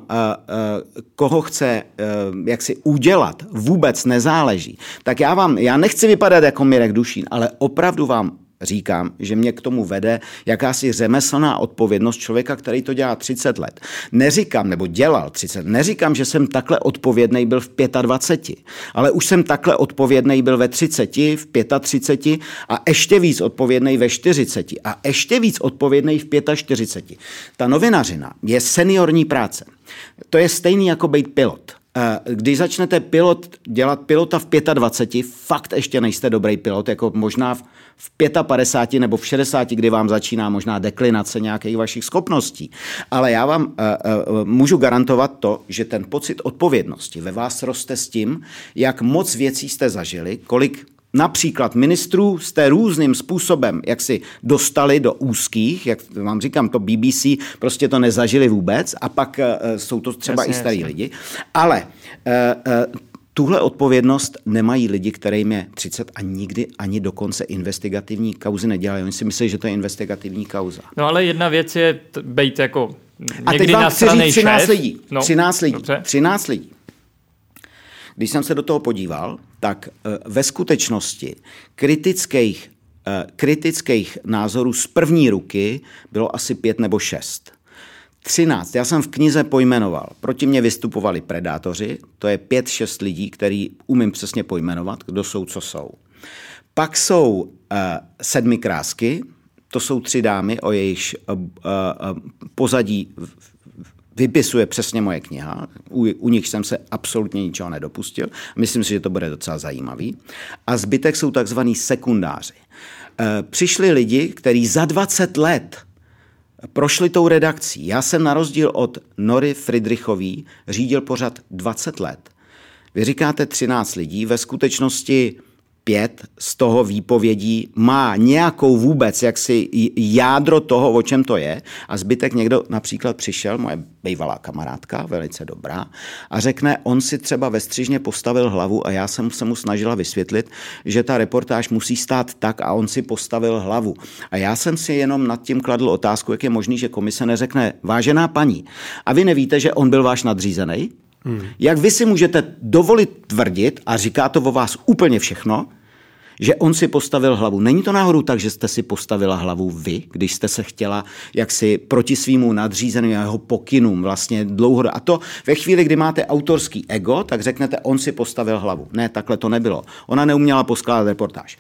koho chce jaksi udělat, vůbec nezáleží, tak já nechci vypadat jako Mirek Dušín, ale opravdu vám říkám, že mě k tomu vede jakási řemeslná odpovědnost člověka, který to dělá 30 let. Neříkám, že jsem takhle odpovědnej byl v 25, ale už jsem takhle odpovědnej byl ve 30, v 35 a ještě víc odpovědnej ve 40 a ještě víc odpovědnej v 45. Ta novinařina je seniorní práce. To je stejný jako být pilot. Když začnete dělat pilota v 25, fakt ještě nejste dobrý pilot, jako možná v 55 nebo v 60, kdy vám začíná možná deklinace nějakých vašich schopností. Ale já vám můžu garantovat to, že ten pocit odpovědnosti ve vás roste s tím, jak moc věcí jste zažili, kolik například ministrů jste různým způsobem, jak si dostali do úzkých, jak vám říkám, to BBC prostě to nezažili vůbec a pak jsou to třeba i starý lidi. Ale tuhle odpovědnost nemají lidi, kterým je 30 a nikdy ani dokonce investigativní kauzy nedělají. Oni si myslí, že to je investigativní kauza. No ale jedna věc je být jako a někdy teď vám chci říct 13 lidí. No, 13 lidí. Když jsem se do toho podíval, tak ve skutečnosti kritických názorů z první ruky bylo asi 5 nebo 6. 13. Já jsem v knize pojmenoval. Proti mě vystupovali predátoři, to je 5-6 lidí, který umím přesně pojmenovat, kdo jsou, co jsou. Pak jsou 7 krásky, to jsou 3 dámy, o jejichž pozadí vypisuje přesně moje kniha, u nich jsem se absolutně ničeho nedopustil. Myslím si, že to bude docela zajímavý. A zbytek jsou takzvaný sekundáři. Přišli lidi, kteří za 20 let prošli tou redakcí. Já jsem na rozdíl od Nory Friedrichový řídil pořad 20 let. Vy říkáte 13 lidí, ve skutečnosti 5 z toho výpovědí má nějakou vůbec jaksi jádro toho, o čem to je, a zbytek někdo například přišel, moje bývalá kamarádka, velice dobrá, a řekne, on si třeba ve Střižně postavil hlavu a já jsem se mu snažila vysvětlit, že ta reportáž musí stát tak a on si postavil hlavu. A já jsem si jenom nad tím kladl otázku, jak je možný, že komise neřekne, vážená paní, a vy nevíte, že on byl váš nadřízený? Jak vy si můžete dovolit tvrdit, a říká to o vás úplně všechno, že on si postavil hlavu. Není to náhodou tak, že jste si postavila hlavu vy, když jste se chtěla jaksi proti svýmu nadřízenému jeho pokynům vlastně dlouho. A to ve chvíli, kdy máte autorský ego, tak řeknete, on si postavil hlavu. Ne, takhle to nebylo. Ona neuměla poskládat reportáž.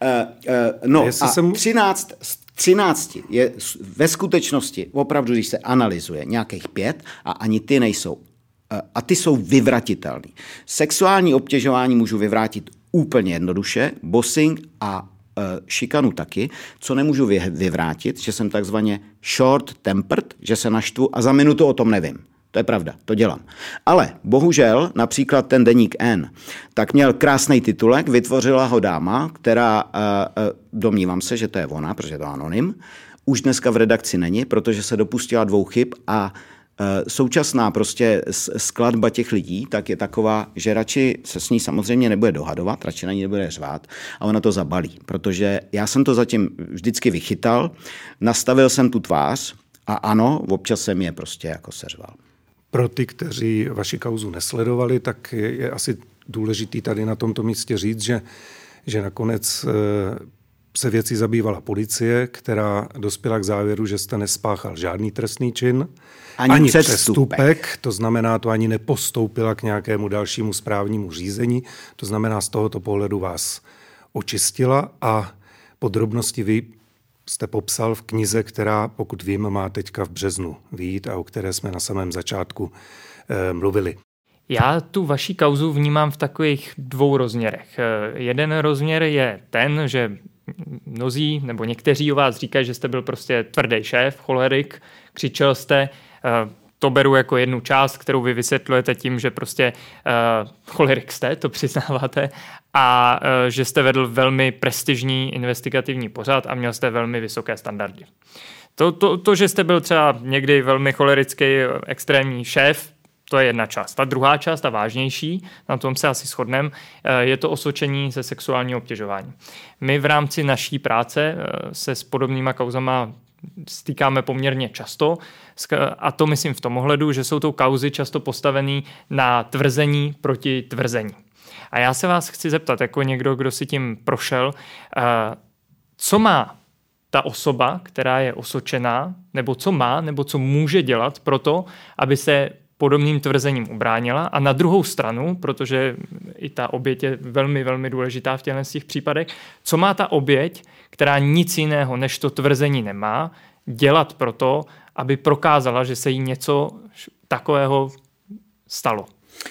A 13 je ve skutečnosti, opravdu, když se analyzuje, nějakých 5 a ani ty nejsou. A ty jsou vyvratitelný. Sexuální obtěžování můžu vyvrátit úplně jednoduše, bossing a šikanu taky. Co nemůžu vyvrátit, že jsem takzvaně short-tempered, že se naštvu a za minutu o tom nevím. To je pravda, to dělám. Ale bohužel, například ten deník N, tak měl krásný titulek, vytvořila ho dáma, která, domnívám se, že to je ona, protože je to anonym, už dneska v redakci není, protože se dopustila 2 chyb a současná prostě skladba těch lidí tak je taková, že radši se s ní samozřejmě nebude dohadovat, radši na ní nebude řvát a ona to zabalí, protože já jsem to zatím vždycky vychytal, nastavil jsem tu tvář a ano, občas jsem je prostě jako seřval. Pro ty, kteří vaši kauzu nesledovali, tak je asi důležitý tady na tomto místě říct, že nakonec se věcí zabývala policie, která dospěla k závěru, že jste nespáchal žádný trestný čin, ani přestupek, to znamená, to ani nepostoupila k nějakému dalšímu správnímu řízení, to znamená, z tohoto pohledu vás očistila a podrobnosti vy jste popsal v knize, která, pokud vím, má teďka v březnu vyjít a o které jsme na samém začátku mluvili. Já tu vaši kauzu vnímám v takových 2 rozměrech. Jeden rozměr je ten, že mnozí nebo někteří o vás říkají, že jste byl prostě tvrdý šéf, cholerik, křičel jste, to beru jako jednu část, kterou vy vysvětlujete tím, že prostě cholerik jste, to přiznáváte, a že jste vedl velmi prestižní investigativní pořad a měl jste velmi vysoké standardy. To, že jste byl třeba někdy velmi cholerický extrémní šéf, to je jedna část. Ta druhá část, ta vážnější, na tom se asi shodneme, je to osočení ze sexuálního obtěžování. My v rámci naší práce se s podobnýma kauzama stýkáme poměrně často a to myslím v tom ohledu, že jsou to kauzy často postavené na tvrzení proti tvrzení. A já se vás chci zeptat, jako někdo, kdo si tím prošel, co má ta osoba, která je osočená, nebo co může dělat pro to, aby se podobným tvrzením ubránila. A na druhou stranu, protože i ta oběť je velmi, velmi důležitá v těch případech, co má ta oběť, která nic jiného než to tvrzení nemá, dělat pro to, aby prokázala, že se jí něco takového stalo?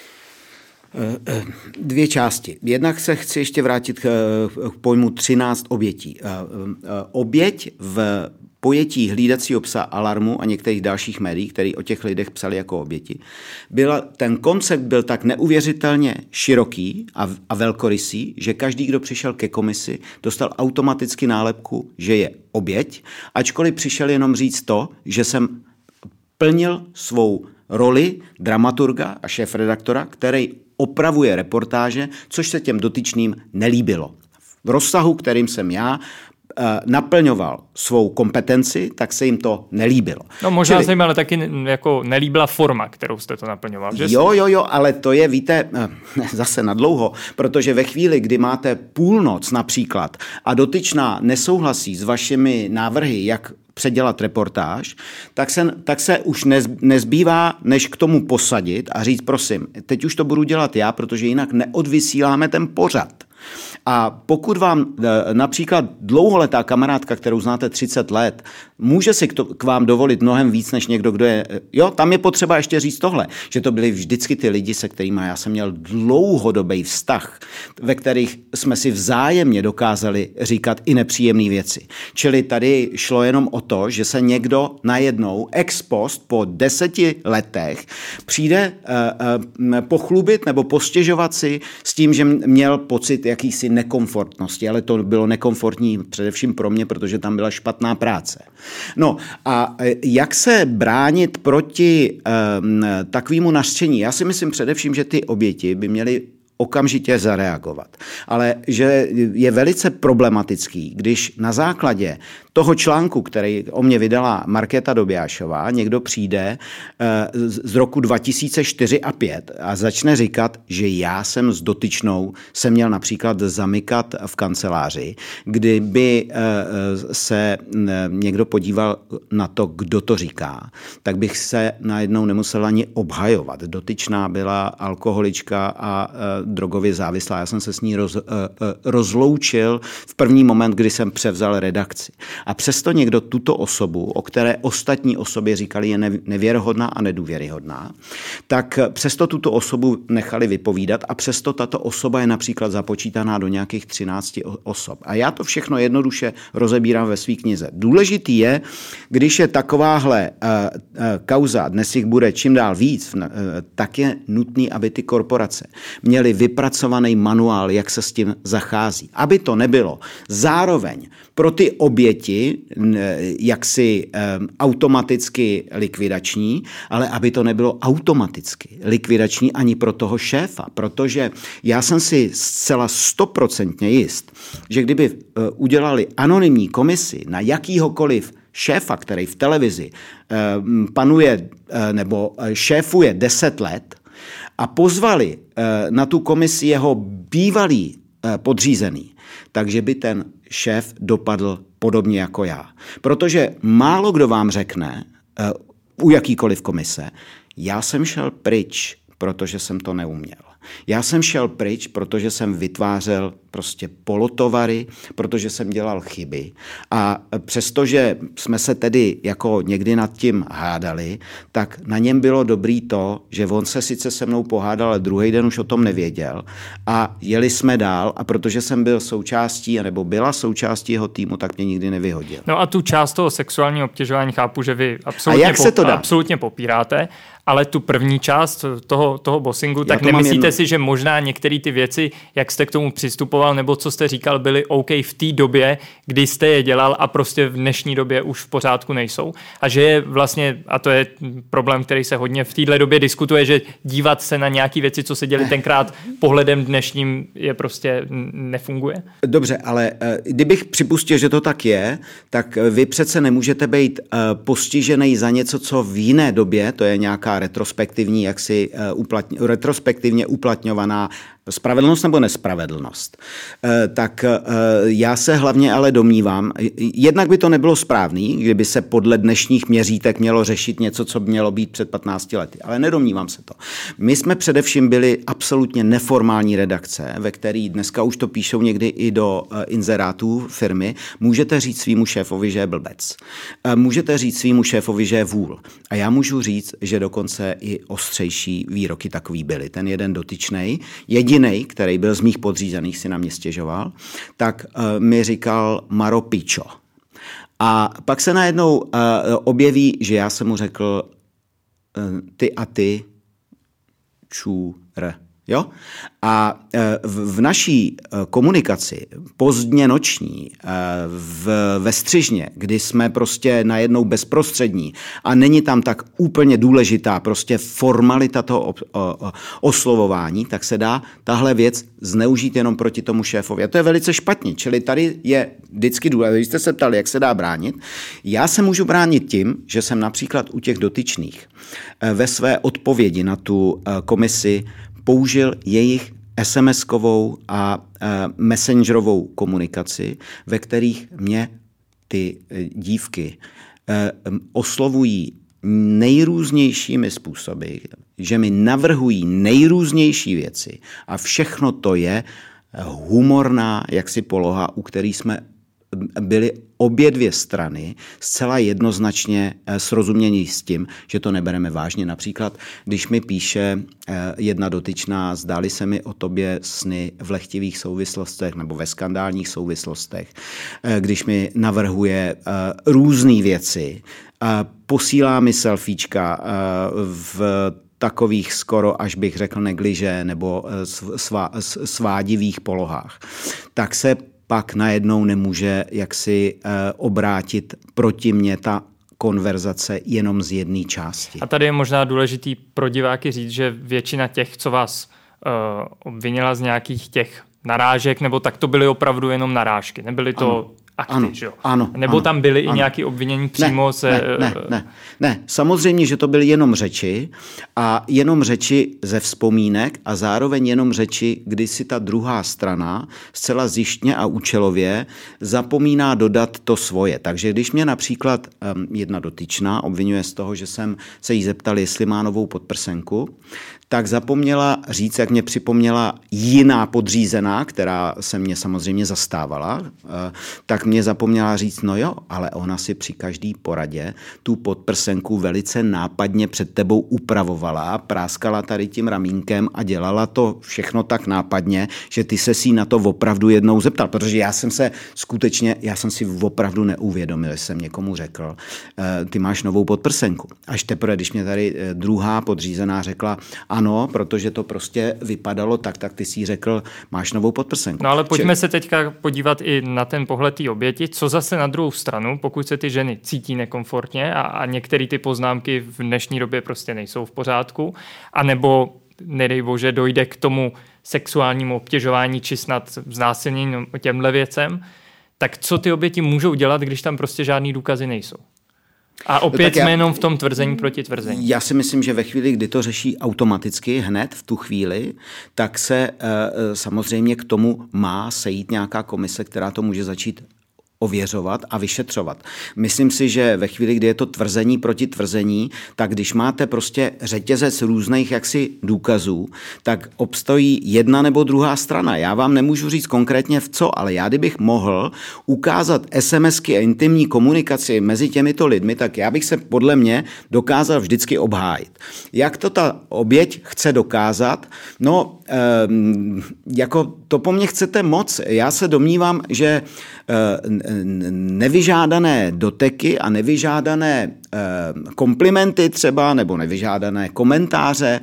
2 části. Jednak se chci ještě vrátit k pojmu 13 obětí. Oběť v pojetí hlídacího psa Alarmu a některých dalších médií, který o těch lidech psali jako oběti, ten koncept byl tak neuvěřitelně široký a velkorysý, že každý, kdo přišel ke komisi, dostal automaticky nálepku, že je oběť, ačkoliv přišel jenom říct to, že jsem plnil svou roli dramaturga a šéfredaktora, který opravuje reportáže, což se těm dotyčným nelíbilo. V rozsahu, kterým jsem já naplňoval svou kompetenci, tak se jim to nelíbilo. No možná se jim ale taky jako nelíbila forma, kterou jste to naplňoval. Že? Jo, ale to je, víte, zase nadlouho, protože ve chvíli, kdy máte půlnoc například a dotyčná nesouhlasí s vašimi návrhy, jak předělat reportáž, tak se už nezbývá, než k tomu posadit a říct, prosím, teď už to budu dělat já, protože jinak neodvysíláme ten pořad. A pokud vám například dlouholetá kamarádka, kterou znáte 30 let, může si k vám dovolit mnohem víc, než někdo, kdo je... Jo, tam je potřeba ještě říct tohle, že to byli vždycky ty lidi, se kterými já jsem měl dlouhodobý vztah, ve kterých jsme si vzájemně dokázali říkat i nepříjemné věci. Čili tady šlo jenom o to, že se někdo najednou ex post po 10 letech přijde pochlubit nebo postěžovat si s tím, že měl pocit jakýsi nekomfortnosti, ale to bylo nekomfortní především pro mě, protože tam byla špatná práce. No a jak se bránit proti takovému nařčení? Já si myslím především, že ty oběti by měly okamžitě zareagovat. Ale že je velice problematický, když na základě toho článku, který o mě vydala Markéta Dobiášová, někdo přijde z roku 2004 a 5 a začne říkat, že já jsem s dotyčnou se měl například zamykat v kanceláři, kdyby se někdo podíval na to, kdo to říká, tak bych se najednou nemusel ani obhajovat. Dotyčná byla alkoholička a drogově závislá. Já jsem se s ní rozloučil v první moment, kdy jsem převzal redakci. A přesto někdo tuto osobu, o které ostatní osobě říkali, je nevěrohodná a nedůvěryhodná, tak přesto tuto osobu nechali vypovídat a přesto tato osoba je například započítaná do nějakých 13 osob. A já to všechno jednoduše rozebírám ve své knize. Důležitý je, když je takováhle kauza, dnes jich bude čím dál víc, tak je nutný, aby ty korporace měly vypracovaný manuál, jak se s tím zachází. Aby to nebylo zároveň pro ty oběti jaksi automaticky likvidační, ale aby to nebylo automaticky likvidační ani pro toho šéfa, protože já jsem si zcela 100% jist, že kdyby udělali anonymní komisi na jakýhokoliv šéfa, který v televizi panuje nebo šéfuje 10 let a pozvali na tu komisi jeho bývalý podřízený, takže by ten šéf dopadl podobně jako já. Protože málo kdo vám řekne u jakýkoliv komise, já jsem šel pryč, protože jsem to neuměl. Já jsem šel pryč, protože jsem vytvářel prostě polotovary, protože jsem dělal chyby. A přestože jsme se tedy jako někdy nad tím hádali, tak na něm bylo dobrý to, že on se sice se mnou pohádal, ale druhý den už o tom nevěděl. A jeli jsme dál a protože jsem byl součástí, nebo byla součástí jeho týmu, tak mě nikdy nevyhodil. No a tu část toho sexuálního obtěžování chápu, že vy absolutně popíráte, ale tu první část toho bossingu, tak nemyslíte si, že možná některé ty věci, jak jste k tomu přistupoval, nebo co jste říkal, byly OK v té době, kdy jste je dělal a prostě v dnešní době už v pořádku nejsou? A že je vlastně, a to je problém, který se hodně v téhle době diskutuje, že dívat se na nějaké věci, co se děli tenkrát pohledem dnešním, je prostě nefunguje? Dobře, ale kdybych připustil, že to tak je, tak vy přece nemůžete být postižený za něco, co v jiné době, to je nějaká retrospektivní, retrospektivně uplatňovaná spravedlnost nebo nespravedlnost. Tak já se hlavně ale domnívám, jednak by to nebylo správný, kdyby se podle dnešních měřítek mělo řešit něco, co mělo být před 15 lety, ale nedomnívám se to. My jsme především byli absolutně neformální redakce, ve který dneska už to píšou někdy i do inzerátů firmy. Můžete říct svýmu šéfovi, že je blbec. Můžete říct svýmu šéfovi, že je vůl. A já můžu říct, že dokonce i ostřejší výroky takový byly. Ten jeden dotyčnej, jedinej, který byl z mých podřízených, si na mě stěžoval, tak mi říkal Maro pičo. A pak se najednou objeví, že já jsem mu řekl ty a ty čůr. Jo? A v naší komunikaci pozdně noční, ve střižně, kdy jsme prostě najednou bezprostřední a není tam tak úplně důležitá prostě formalita toho oslovování, tak se dá tahle věc zneužít jenom proti tomu šéfovi. A to je velice špatně. Čili tady je vždycky důležité. Když jste se ptali, jak se dá bránit, já se můžu bránit tím, že jsem například u těch dotyčných ve své odpovědi na tu komisi použil jejich SMS-kovou a messengerovou komunikaci, ve kterých mě ty dívky oslovují nejrůznějšími způsoby, že mi navrhují nejrůznější věci a všechno to je humorná jaksi poloha, u který jsme byly obě dvě strany zcela jednoznačně srozumění s tím, že to nebereme vážně. Například, když mi píše jedna dotyčná, zdály se mi o tobě sny v lehtivých souvislostech nebo ve skandálních souvislostech, když mi navrhuje různé věci, posílá mi selfiečka v takových skoro, až bych řekl, negliže nebo svádivých polohách, tak se pak najednou nemůže jaksi obrátit proti mně ta konverzace jenom z jedné části. A tady je možná důležitý pro diváky říct, že většina těch, co vás obvinila z nějakých těch narážek, nebo tak to byly opravdu jenom narážky, nebyly to akty, ano, že jo? Ano, nebo ano, tam byly ano. i nějaké obvinění přímo Ne, samozřejmě, že to byly jenom řeči a jenom řeči ze vzpomínek a zároveň jenom řeči, kdy si ta druhá strana zcela zjištně a účelově zapomíná dodat to svoje. Takže když mě například jedna dotyčná obvinuje z toho, že jsem se jí zeptal, jestli má novou podprsenku, tak zapomněla říct, jak mě připomněla jiná podřízená, která se mě samozřejmě zastávala, tak mě zapomněla říct, no jo, ale ona si při každý poradě tu podprsenku velice nápadně před tebou upravovala, práskala tady tím ramínkem a dělala to všechno tak nápadně, že ty se si na to opravdu jednou zeptal, protože já jsem si opravdu neuvědomil, že jsem někomu řekl, ty máš novou podprsenku. Až teprve, když mě tady druhá podřízená řekla, ano, protože to prostě vypadalo tak ty si řekl, máš novou podprsenku. No ale pojďme se teďka podívat i na ten pohled té oběti. Co zase na druhou stranu, pokud se ty ženy cítí nekomfortně a některé ty poznámky v dnešní době prostě nejsou v pořádku, anebo nedej bože dojde k tomu sexuálnímu obtěžování či snad znásilnění těmhle věcem, tak co ty oběti můžou dělat, když tam prostě žádný důkazy nejsou? A opět jsme jenom v tom tvrzení proti tvrzení. Já si myslím, že ve chvíli, kdy to řeší automaticky hned v tu chvíli, tak se samozřejmě k tomu má sejít nějaká komise, která to může začít ověřovat a vyšetřovat. Myslím si, že ve chvíli, kdy je to tvrzení proti tvrzení, tak když máte prostě řetězec různých jaksi důkazů, tak obstojí jedna nebo druhá strana. Já vám nemůžu říct konkrétně v co, ale já kdybych mohl ukázat SMSky a intimní komunikaci mezi těmito lidmi, tak já bych se podle mě dokázal vždycky obhájit. Jak to ta oběť chce dokázat? No, jako to po mně chcete moc. Já se domnívám, že nevyžádané doteky a nevyžádané komplimenty třeba nebo nevyžádané komentáře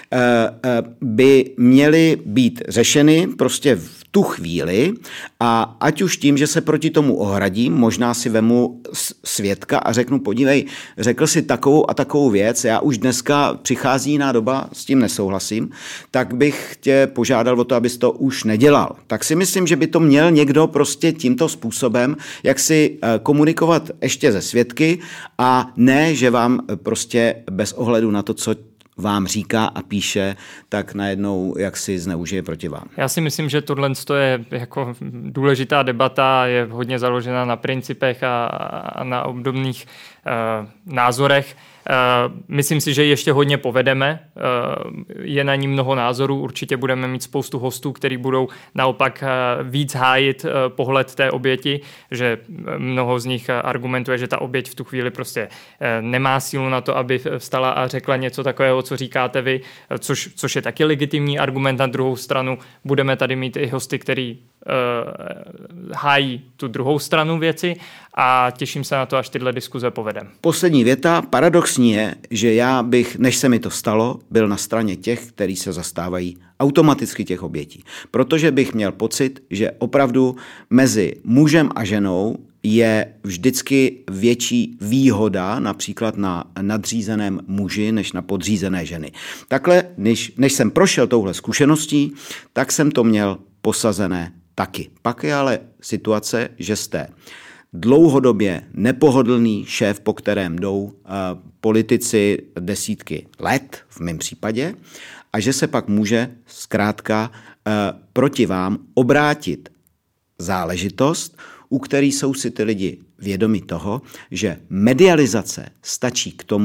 by měly být řešeny prostě v tu chvíli a ať už tím, že se proti tomu ohradím, možná si vemu svědka a řeknu, podívej, řekl si takovou a takovou věc, já už dneska přichází jiná doba, s tím nesouhlasím, tak bych tě požádal o to, abys to už nedělal. Tak si myslím, že by to měl někdo prostě tímto způsobem, jak si komunikovat ještě ze svědky a ne, že vám prostě bez ohledu na to, co vám říká a píše, tak najednou jak si zneužije proti vám. Já si myslím, že tohle je jako důležitá debata, je hodně založena na principech a na obdobných názorech. Myslím si, že ještě hodně povedeme. Je na ní mnoho názorů. Určitě budeme mít spoustu hostů, kteří budou naopak víc hájit pohled té oběti, že mnoho z nich argumentuje, že ta oběť v tu chvíli prostě nemá sílu na to, aby vstala a řekla něco takového, co říkáte vy, což je taky legitimní argument. Na druhou stranu budeme tady mít i hosty, který hájí tu druhou stranu věci a těším se na to, až tyhle diskuze povedem. Poslední věta. Paradoxní je, že já bych, než se mi to stalo, byl na straně těch, kteří se zastávají automaticky těch obětí. Protože bych měl pocit, že opravdu mezi mužem a ženou je vždycky větší výhoda například na nadřízeném muži než na podřízené ženy. Takhle, než jsem prošel touhle zkušeností, tak jsem to měl posazené taky. Pak je ale situace, že jste dlouhodobě nepohodlný šéf, po kterém jdou politici desítky let, v mém případě, a že se pak může zkrátka proti vám obrátit záležitost, u který jsou si ty lidi vědomi toho, že medializace stačí k tomu,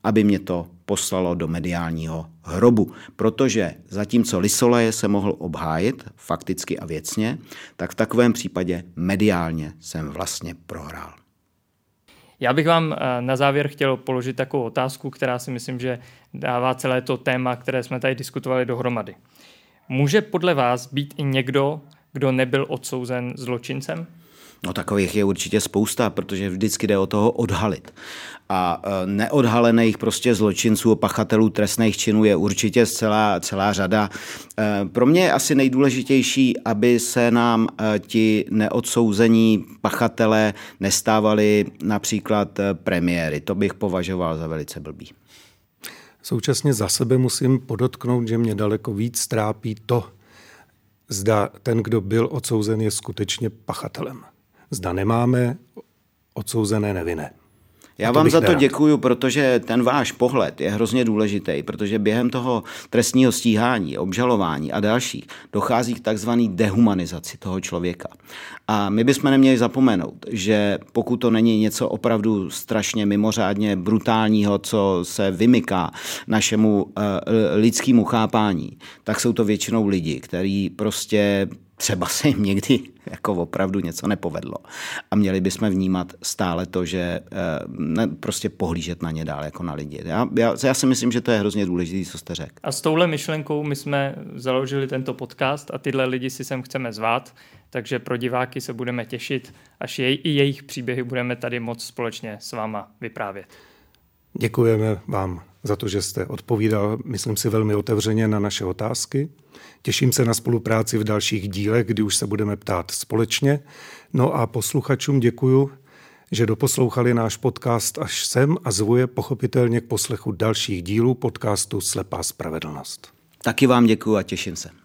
aby mě to poslalo do mediálního hrobu. Protože zatímco Lysolaje se mohl obhájit fakticky a věcně, tak v takovém případě mediálně jsem vlastně prohrál. Já bych vám na závěr chtěl položit takovou otázku, která si myslím, že dává celé to téma, které jsme tady diskutovali, dohromady. Může podle vás být i někdo, kdo nebyl odsouzen zločincem? No takových je určitě spousta, protože vždycky jde o toho odhalit. A neodhalených prostě zločinců, pachatelů trestných činů je určitě celá řada. Pro mě je asi nejdůležitější, aby se nám ti neodsouzení pachatelé nestávali například premiéry. To bych považoval za velice blbý. Současně za sebe musím podotknout, že mě daleko víc trápí to, zda ten, kdo byl odsouzen, je skutečně pachatelem. Zda nemáme odsouzené nevinné. Já vám za to děkuju, protože ten váš pohled je hrozně důležitý, protože během toho trestního stíhání, obžalování a dalších dochází k takzvané dehumanizaci toho člověka. A my bychom neměli zapomenout, že pokud to není něco opravdu strašně mimořádně brutálního, co se vymyká našemu lidskému chápání, tak jsou to většinou lidi, kteří prostě třeba se jim někdy jako opravdu něco nepovedlo. A měli bychom vnímat stále to, že prostě pohlížet na ně dál jako na lidi. Já si myslím, že to je hrozně důležité, co jste řekl. A s touhle myšlenkou my jsme založili tento podcast a tyhle lidi si sem chceme zvát, takže pro diváky se budeme těšit, až i jejich příběhy budeme tady moc společně s váma vyprávět. Děkujeme vám za to, že jste odpovídal, myslím si, velmi otevřeně na naše otázky. Těším se na spolupráci v dalších dílech, kdy už se budeme ptát společně. No a posluchačům děkuju, že doposlouchali náš podcast až sem a zvu je pochopitelně k poslechu dalších dílů podcastu Slepá spravedlnost. Taky vám děkuju a těším se.